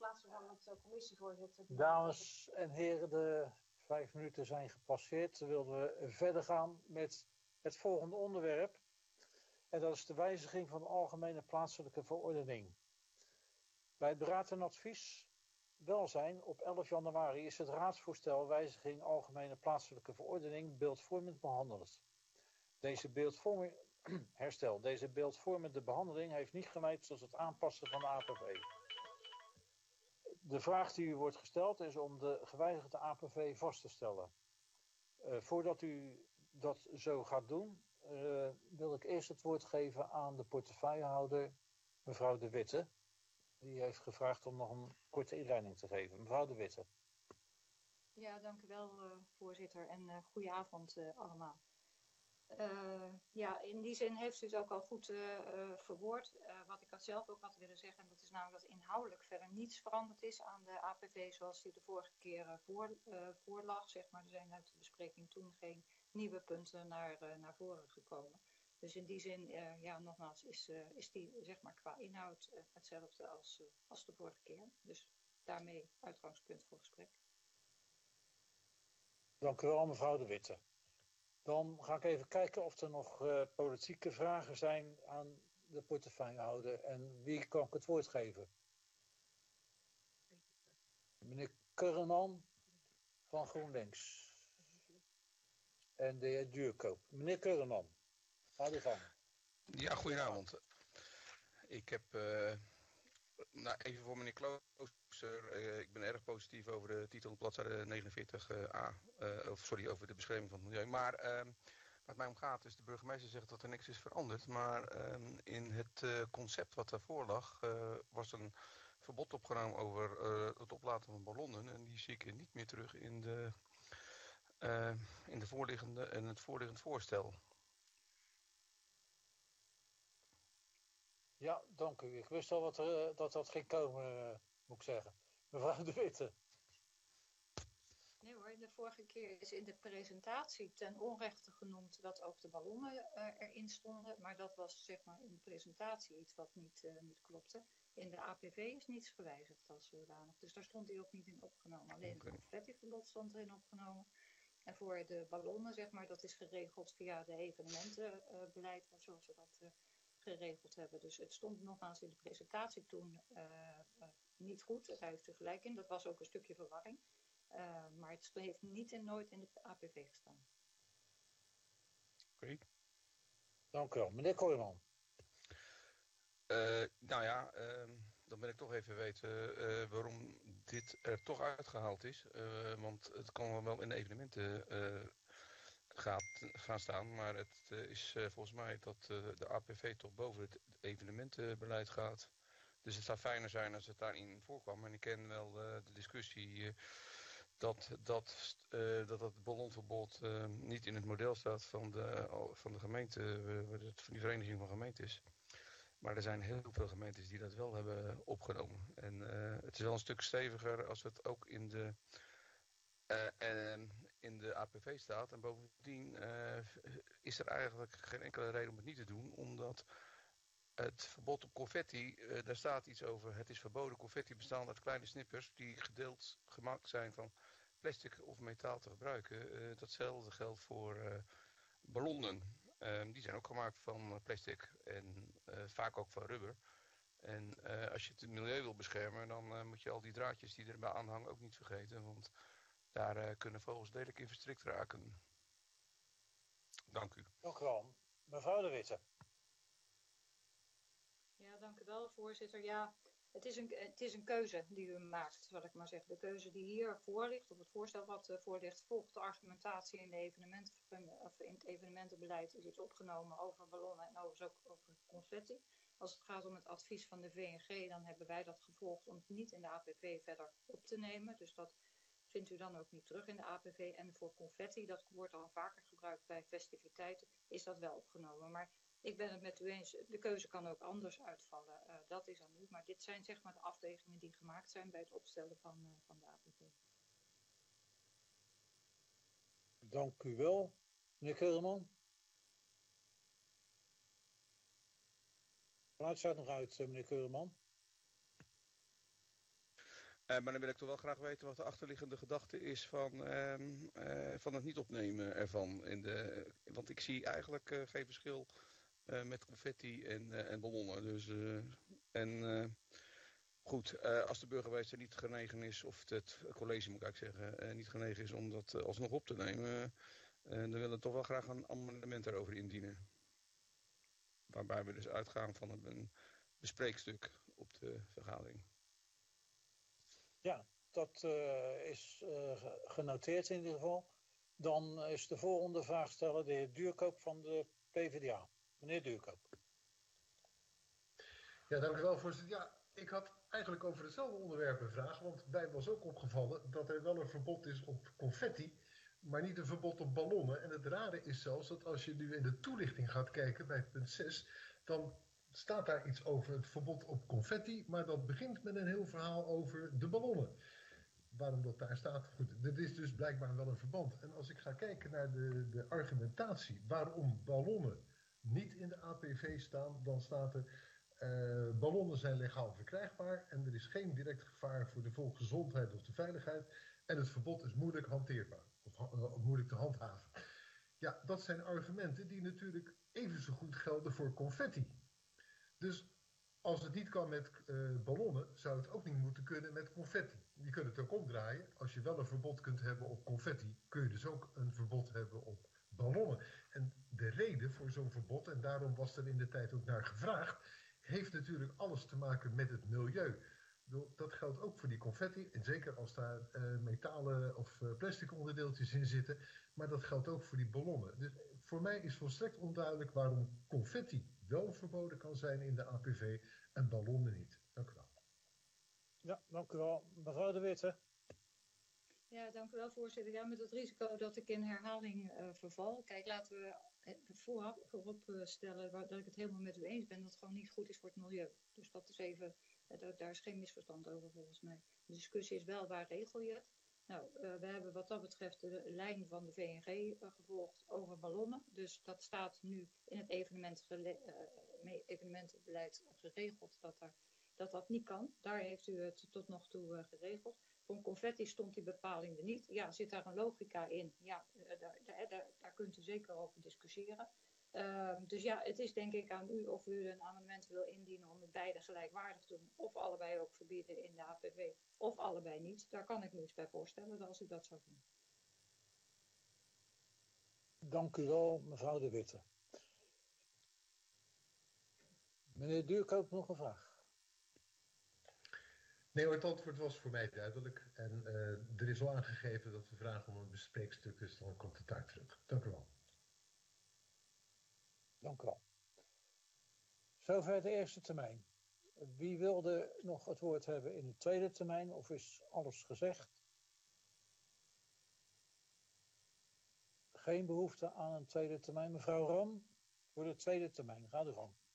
plaats van het commissievoorzitter. Dames en heren, de 5 minuten zijn gepasseerd. Dan wilden we verder gaan met het volgende onderwerp. En dat is de wijziging van de Algemene Plaatselijke Verordening. Bij het Beraad en Advies Welzijn op 11 januari is het raadsvoorstel wijziging Algemene Plaatselijke Verordening beeldvormend behandeld. Deze beeldvormende behandeling heeft niet geleid tot het aanpassen van de APV. De vraag die u wordt gesteld is om de gewijzigde APV vast te stellen. Voordat u dat zo gaat doen, wil ik eerst het woord geven aan de portefeuillehouder, mevrouw De Witte. Die heeft gevraagd om nog een korte inleiding te geven. Mevrouw De Witte. Ja, dank u wel, voorzitter. En goedenavond allemaal. Ja, in die zin heeft u het ook al goed verwoord. Wat ik zelf ook had willen zeggen, dat is namelijk dat inhoudelijk verder niets veranderd is aan de APV zoals die de vorige keer voorlag. Zeg maar. Er zijn uit de bespreking toen geen nieuwe punten naar voren gekomen. Dus in die zin, ja, nogmaals, is die zeg maar qua inhoud hetzelfde als de vorige keer. Dus daarmee uitgangspunt voor gesprek. Dank u wel, mevrouw De Witte. Dan ga ik even kijken of er nog politieke vragen zijn aan de portefeuillehouder. En wie kan ik het woord geven? Meneer Kurreman van GroenLinks. En de heer Duurkoop. Meneer Kurreman, ga uw gang. Ja, goedenavond. Ik heb, even voor meneer Klooster, ik ben erg positief over de titel op bladzijde 49a, over de bescherming van het milieu. Maar waar het mij om gaat is, de burgemeester zegt dat er niks is veranderd, maar in het concept wat daarvoor lag, was een verbod opgenomen over het oplaten van ballonnen en die zie ik niet meer terug in het voorliggend voorstel. Ja, dank u. Ik wist al dat ging komen, moet ik zeggen. Mevrouw De Witte. Nee hoor, de vorige keer is in de presentatie ten onrechte genoemd dat ook de ballonnen erin stonden. Maar dat was zeg maar in de presentatie iets wat niet klopte. In de APV is niets gewijzigd als zodanig. Dus daar stond hij ook niet in opgenomen. Alleen het confettiverbod stond erin opgenomen. En voor de ballonnen, zeg maar, dat is geregeld via de evenementenbeleid, zoals we dat geregeld hebben. Dus het stond nogmaals in de presentatie toen niet goed. Daar heeft u gelijk in. Dat was ook een stukje verwarring. Maar het heeft nooit in de APV gestaan. Oké. Dank u wel. Meneer Kooijman. Nou ja, dan ben ik toch even weten waarom dit er toch uitgehaald is. Want het kan wel in de evenementen gaan staan. Maar het is volgens mij dat de APV toch boven het evenementenbeleid gaat. Dus het zou fijner zijn als het daarin voorkwam. En ik ken wel de discussie dat ballonverbod niet in het model staat van de gemeente, van die vereniging van gemeentes. Maar er zijn heel veel gemeentes die dat wel hebben opgenomen. En het is wel een stuk steviger als het ook in de APV staat. En bovendien is er eigenlijk geen enkele reden om het niet te doen. Omdat het verbod op confetti, daar staat iets over. Het is verboden confetti bestaande uit kleine snippers die gedeeld gemaakt zijn van plastic of metaal te gebruiken. Datzelfde geldt voor ballonnen. Die zijn ook gemaakt van plastic en vaak ook van rubber. En als je het milieu wil beschermen, dan moet je al die draadjes die erbij aanhangen ook niet vergeten. Want daar kunnen vogels degelijk in verstrikt raken. Dank u. Dank u wel. Mevrouw De Witte. Ja, dank u wel, voorzitter. Ja, het is een keuze die u maakt, zal ik maar zeggen. De keuze die hier voor ligt, of het voorstel wat voor ligt, volgt de argumentatie in het evenementenbeleid is iets opgenomen over ballonnen en overigens ook over confetti. Als het gaat om het advies van de VNG, dan hebben wij dat gevolgd om het niet in de APV verder op te nemen. Dus dat vindt u dan ook niet terug in de APV. En voor confetti, dat wordt al vaker gebruikt bij festiviteiten, is dat wel opgenomen. Maar ik ben het met u eens, de keuze kan ook anders uitvallen. Dat is aan u. Maar dit zijn zeg maar de afwegingen die gemaakt zijn bij het opstellen van de APV. Dank u wel. Meneer Keureman. Geluid staat nog uit, meneer Keureman. Maar dan wil ik toch wel graag weten wat de achterliggende gedachte is van het niet opnemen ervan. Want ik zie eigenlijk geen verschil met confetti en ballonnen. Dus, goed, als de burgemeester niet genegen is, of het college moet ik zeggen, niet genegen is om dat alsnog op te nemen, dan willen we toch wel graag een amendement daarover indienen. Waarbij we dus uitgaan van een bespreekstuk op de vergadering. Ja, dat is genoteerd in ieder geval. Dan is de volgende vraagsteller de heer Duurkoop van de PvdA. Meneer Duurkoop. Ja, dank u wel, voorzitter. Ja, ik had eigenlijk over hetzelfde onderwerp een vraag, want mij was ook opgevallen dat er wel een verbod is op confetti, maar niet een verbod op ballonnen. En het rare is zelfs dat als je nu in de toelichting gaat kijken bij punt 6, dan staat daar iets over het verbod op confetti, maar dat begint met een heel verhaal over de ballonnen. Waarom dat daar staat, goed, er is dus blijkbaar wel een verband. En als ik ga kijken naar de argumentatie waarom ballonnen niet in de APV staan, dan staat er ballonnen zijn legaal verkrijgbaar en er is geen direct gevaar voor de volksgezondheid of de veiligheid en het verbod is moeilijk hanteerbaar of moeilijk te handhaven. Ja, dat zijn argumenten die natuurlijk even zo goed gelden voor confetti. Dus als het niet kan met ballonnen, zou het ook niet moeten kunnen met confetti. Je kunt het ook omdraaien. Als je wel een verbod kunt hebben op confetti, kun je dus ook een verbod hebben op ballonnen. En de reden voor zo'n verbod, en daarom was er in de tijd ook naar gevraagd, heeft natuurlijk alles te maken met het milieu. Dat geldt ook voor die confetti, en zeker als daar metalen of plastic onderdeeltjes in zitten, maar dat geldt ook voor die ballonnen. Dus voor mij is volstrekt onduidelijk waarom confetti wel verboden kan zijn in de APV en ballonnen niet. Dank u wel. Ja, dank u wel. Mevrouw De Witte. Ja, dank u wel, voorzitter. Ja, met het risico dat ik in herhaling verval. Kijk, laten we voorop stellen dat ik het helemaal met u eens ben dat het gewoon niet goed is voor het milieu. Dus dat is even, daar is geen misverstand over volgens mij. De discussie is wel, waar regel je het? Nou, we hebben wat dat betreft de lijn van de VNG gevolgd over ballonnen. Dus dat staat nu in het evenementenbeleid geregeld dat niet kan. Daar heeft u het tot nog toe geregeld. Voor confetti stond die bepaling er niet. Ja, zit daar een logica in? Ja, daar kunt u zeker over discussiëren. Dus ja, het is denk ik aan u of u een amendement wil indienen om het beide gelijkwaardig te doen. Of allebei ook verbieden in de APV. Of allebei niet. Daar kan ik me iets bij voorstellen als u dat zou doen. Dank u wel, mevrouw De Witte. Meneer Duurkoop, nog een vraag? Nee hoor, het antwoord was voor mij duidelijk. En er is al aangegeven dat we vragen om een bespreekstuk, dus dan komt het daar terug. Dank u wel. Dank u wel. Zover de eerste termijn. Wie wilde nog het woord hebben in de tweede termijn, of is alles gezegd? Geen behoefte aan een tweede termijn. Mevrouw Ram, voor de tweede termijn. Ga er gang.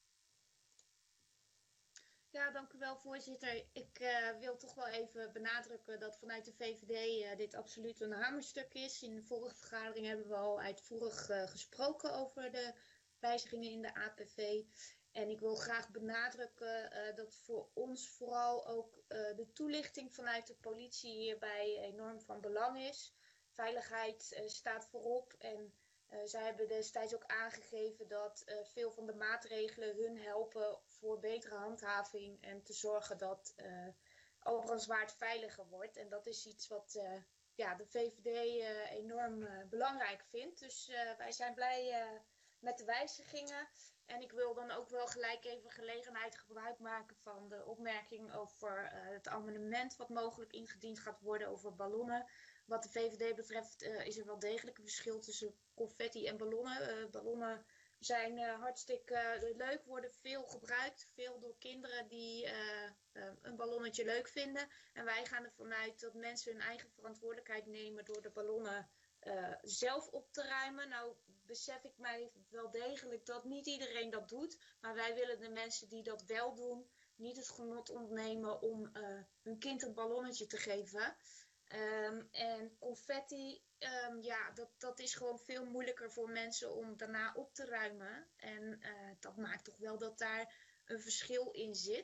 Ja, dank u wel, voorzitter. Ik wil toch wel even benadrukken dat vanuit de VVD dit absoluut een hamerstuk is. In de vorige vergadering hebben we al uitvoerig gesproken over de wijzigingen in de APV. En ik wil graag benadrukken dat voor ons vooral ook de toelichting vanuit de politie hierbij enorm van belang is. Veiligheid staat voorop en zij hebben destijds ook aangegeven dat veel van de maatregelen hun helpen voor betere handhaving en te zorgen dat Albrandswaard veiliger wordt. En dat is iets wat de VVD enorm belangrijk vindt. Dus wij zijn blij met de wijzigingen. En ik wil dan ook wel gelijk even gelegenheid gebruik maken van de opmerking over het amendement wat mogelijk ingediend gaat worden over ballonnen. Wat de VVD betreft is er wel degelijk een verschil tussen confetti en ballonnen. Ballonnen zijn hartstikke leuk, worden veel gebruikt. Veel door kinderen die een ballonnetje leuk vinden. En wij gaan ervan uit dat mensen hun eigen verantwoordelijkheid nemen door de ballonnen zelf op te ruimen. Nou besef ik mij wel degelijk dat niet iedereen dat doet. Maar wij willen de mensen die dat wel doen niet het genot ontnemen om hun kind een ballonnetje te geven. En confetti, dat is gewoon veel moeilijker voor mensen om daarna op te ruimen. En dat maakt toch wel dat daar een verschil in zit.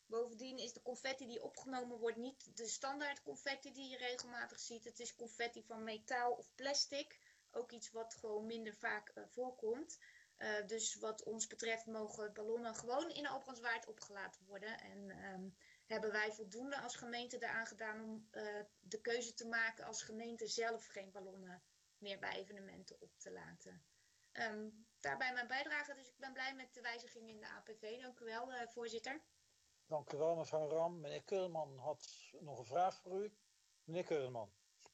Bovendien is de confetti die opgenomen wordt niet de standaard confetti die je regelmatig ziet. Het is confetti van metaal of plastic. Ook iets wat gewoon minder vaak voorkomt. Dus wat ons betreft mogen ballonnen gewoon in Albrandswaard opgelaten worden. En hebben wij voldoende als gemeente eraan gedaan om de keuze te maken als gemeente zelf geen ballonnen meer bij evenementen op te laten. Daarbij mijn bijdrage, dus ik ben blij met de wijziging in de APV. Dank u wel, voorzitter. Dank u wel, mevrouw Ram. Meneer Keurman had nog een vraag voor u. Meneer Keurman.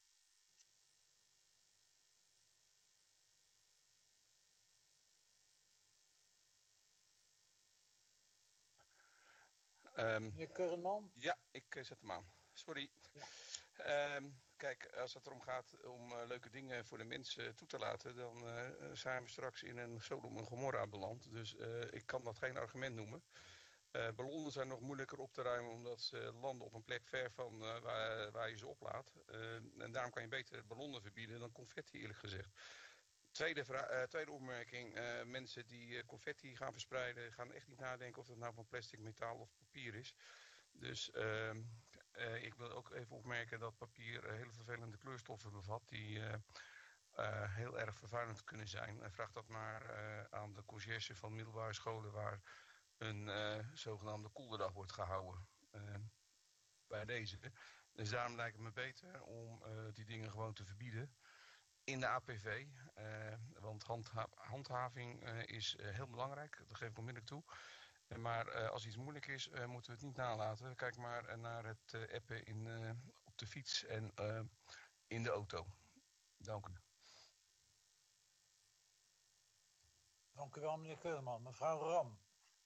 Meneer Keurman? Ja, ik zet hem aan. Sorry. Ja. Kijk, als het erom gaat om leuke dingen voor de mensen toe te laten, dan zijn we straks in een Sodom en Gomorra beland. Dus ik kan dat geen argument noemen. Ballonnen zijn nog moeilijker op te ruimen omdat ze landen op een plek ver van waar je ze oplaat. En daarom kan je beter ballonnen verbieden dan confetti, eerlijk gezegd. Tweede opmerking. Mensen die confetti gaan verspreiden gaan echt niet nadenken of het nou van plastic, metaal of papier is. Dus ik wil ook even opmerken dat papier hele vervelende kleurstoffen bevat die heel erg vervuilend kunnen zijn. Vraag dat maar aan de conciërge van middelbare scholen waar een zogenaamde koelderdag wordt gehouden bij deze. Dus daarom lijkt het me beter om die dingen gewoon te verbieden in de APV. Want handhaving is heel belangrijk, dat geef ik onmiddellijk toe. Maar als iets moeilijk is, moeten we het niet nalaten. Kijk maar naar het appen op de fiets en in de auto. Dank u. Dank u wel, meneer Keurman. Mevrouw Ram.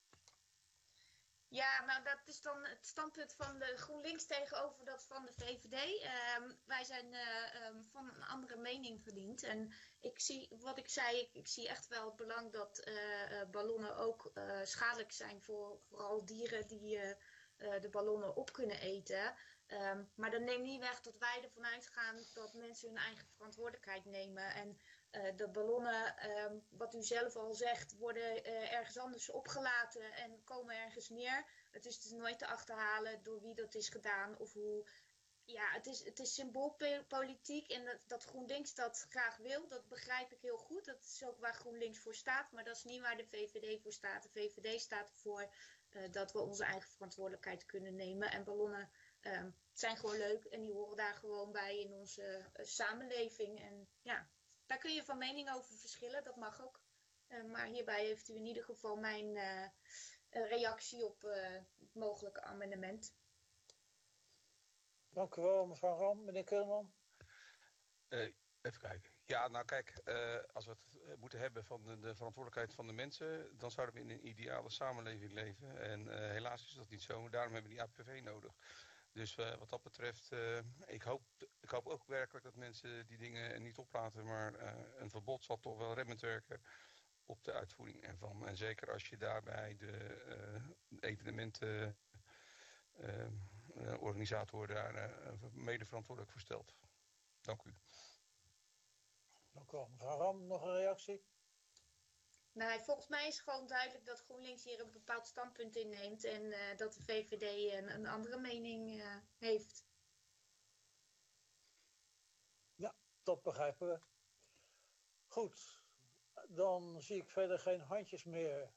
Ja, nou dat is dan het standpunt van de GroenLinks tegenover dat van de VVD. Wij zijn van een andere mening verdiend. En ik zie, wat ik zei, ik zie echt wel het belang dat ballonnen ook schadelijk zijn voor vooral dieren die de ballonnen op kunnen eten. Maar dat neemt niet weg dat wij ervan uitgaan dat mensen hun eigen verantwoordelijkheid nemen. En de ballonnen, wat u zelf al zegt, worden ergens anders opgelaten en komen ergens neer. Het is dus nooit te achterhalen door wie dat is gedaan of hoe. Ja, het is symboolpolitiek en dat GroenLinks dat graag wil, dat begrijp ik heel goed. Dat is ook waar GroenLinks voor staat, maar dat is niet waar de VVD voor staat. De VVD staat ervoor dat we onze eigen verantwoordelijkheid kunnen nemen. En ballonnen zijn gewoon leuk en die horen daar gewoon bij in onze samenleving. En ja, daar kun je van mening over verschillen, dat mag ook. Maar hierbij heeft u in ieder geval mijn reactie op het mogelijke amendement. Dank u wel, mevrouw Ram. Meneer Keurman? Even kijken. Ja, nou kijk, als we het moeten hebben van de verantwoordelijkheid van de mensen, dan zouden we in een ideale samenleving leven. En helaas is dat niet zo. Daarom hebben we die APV nodig. Dus wat dat betreft, ik hoop ook werkelijk dat mensen die dingen niet oplaten, maar een verbod zal toch wel remmend werken op de uitvoering ervan. En zeker als je daarbij de evenementen organisator daar mede verantwoordelijk voor stelt. Dank u. Dank u wel. Mevrouw Ram, nog een reactie? Nou, volgens mij is gewoon duidelijk dat GroenLinks hier een bepaald standpunt inneemt en dat de VVD een andere mening heeft. Ja, dat begrijpen we. Goed, dan zie ik verder geen handjes meer.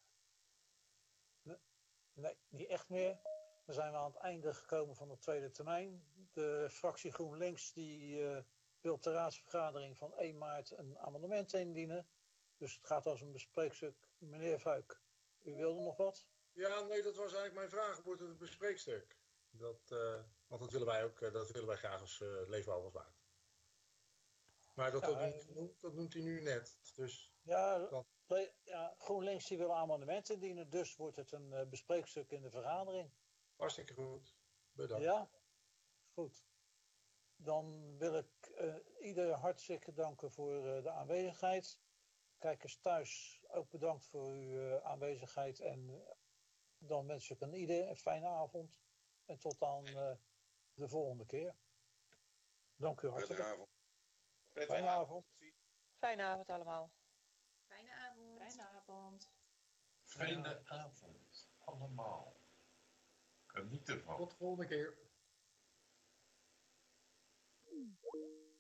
Nee, niet echt meer. Dan zijn we aan het einde gekomen van de tweede termijn. De fractie GroenLinks die wil ter raadsvergadering van 1 maart een amendement indienen. Dus het gaat als een bespreekstuk. Meneer Vuik, u wilde nog wat? Ja, nee, dat was eigenlijk mijn vraag. Wordt het een bespreekstuk? Want dat willen wij ook, dat willen wij graag als Leefbaar. Maar dat noemt hij nu net. Dus ja, GroenLinks die wil amendementen indienen, dus wordt het een bespreekstuk in de vergadering. Hartstikke goed. Bedankt. Ja, goed. Dan wil ik ieder hartstikke danken voor de aanwezigheid. Kijkers thuis ook bedankt voor uw aanwezigheid. En dan wens ik aan ieder een fijne avond. En tot aan de volgende keer. Dank u hartelijk. Fijne avond. Fijne avond allemaal. Fijne avond. Fijne avond. Fijne avond allemaal. Geniet ervan. Tot de volgende keer.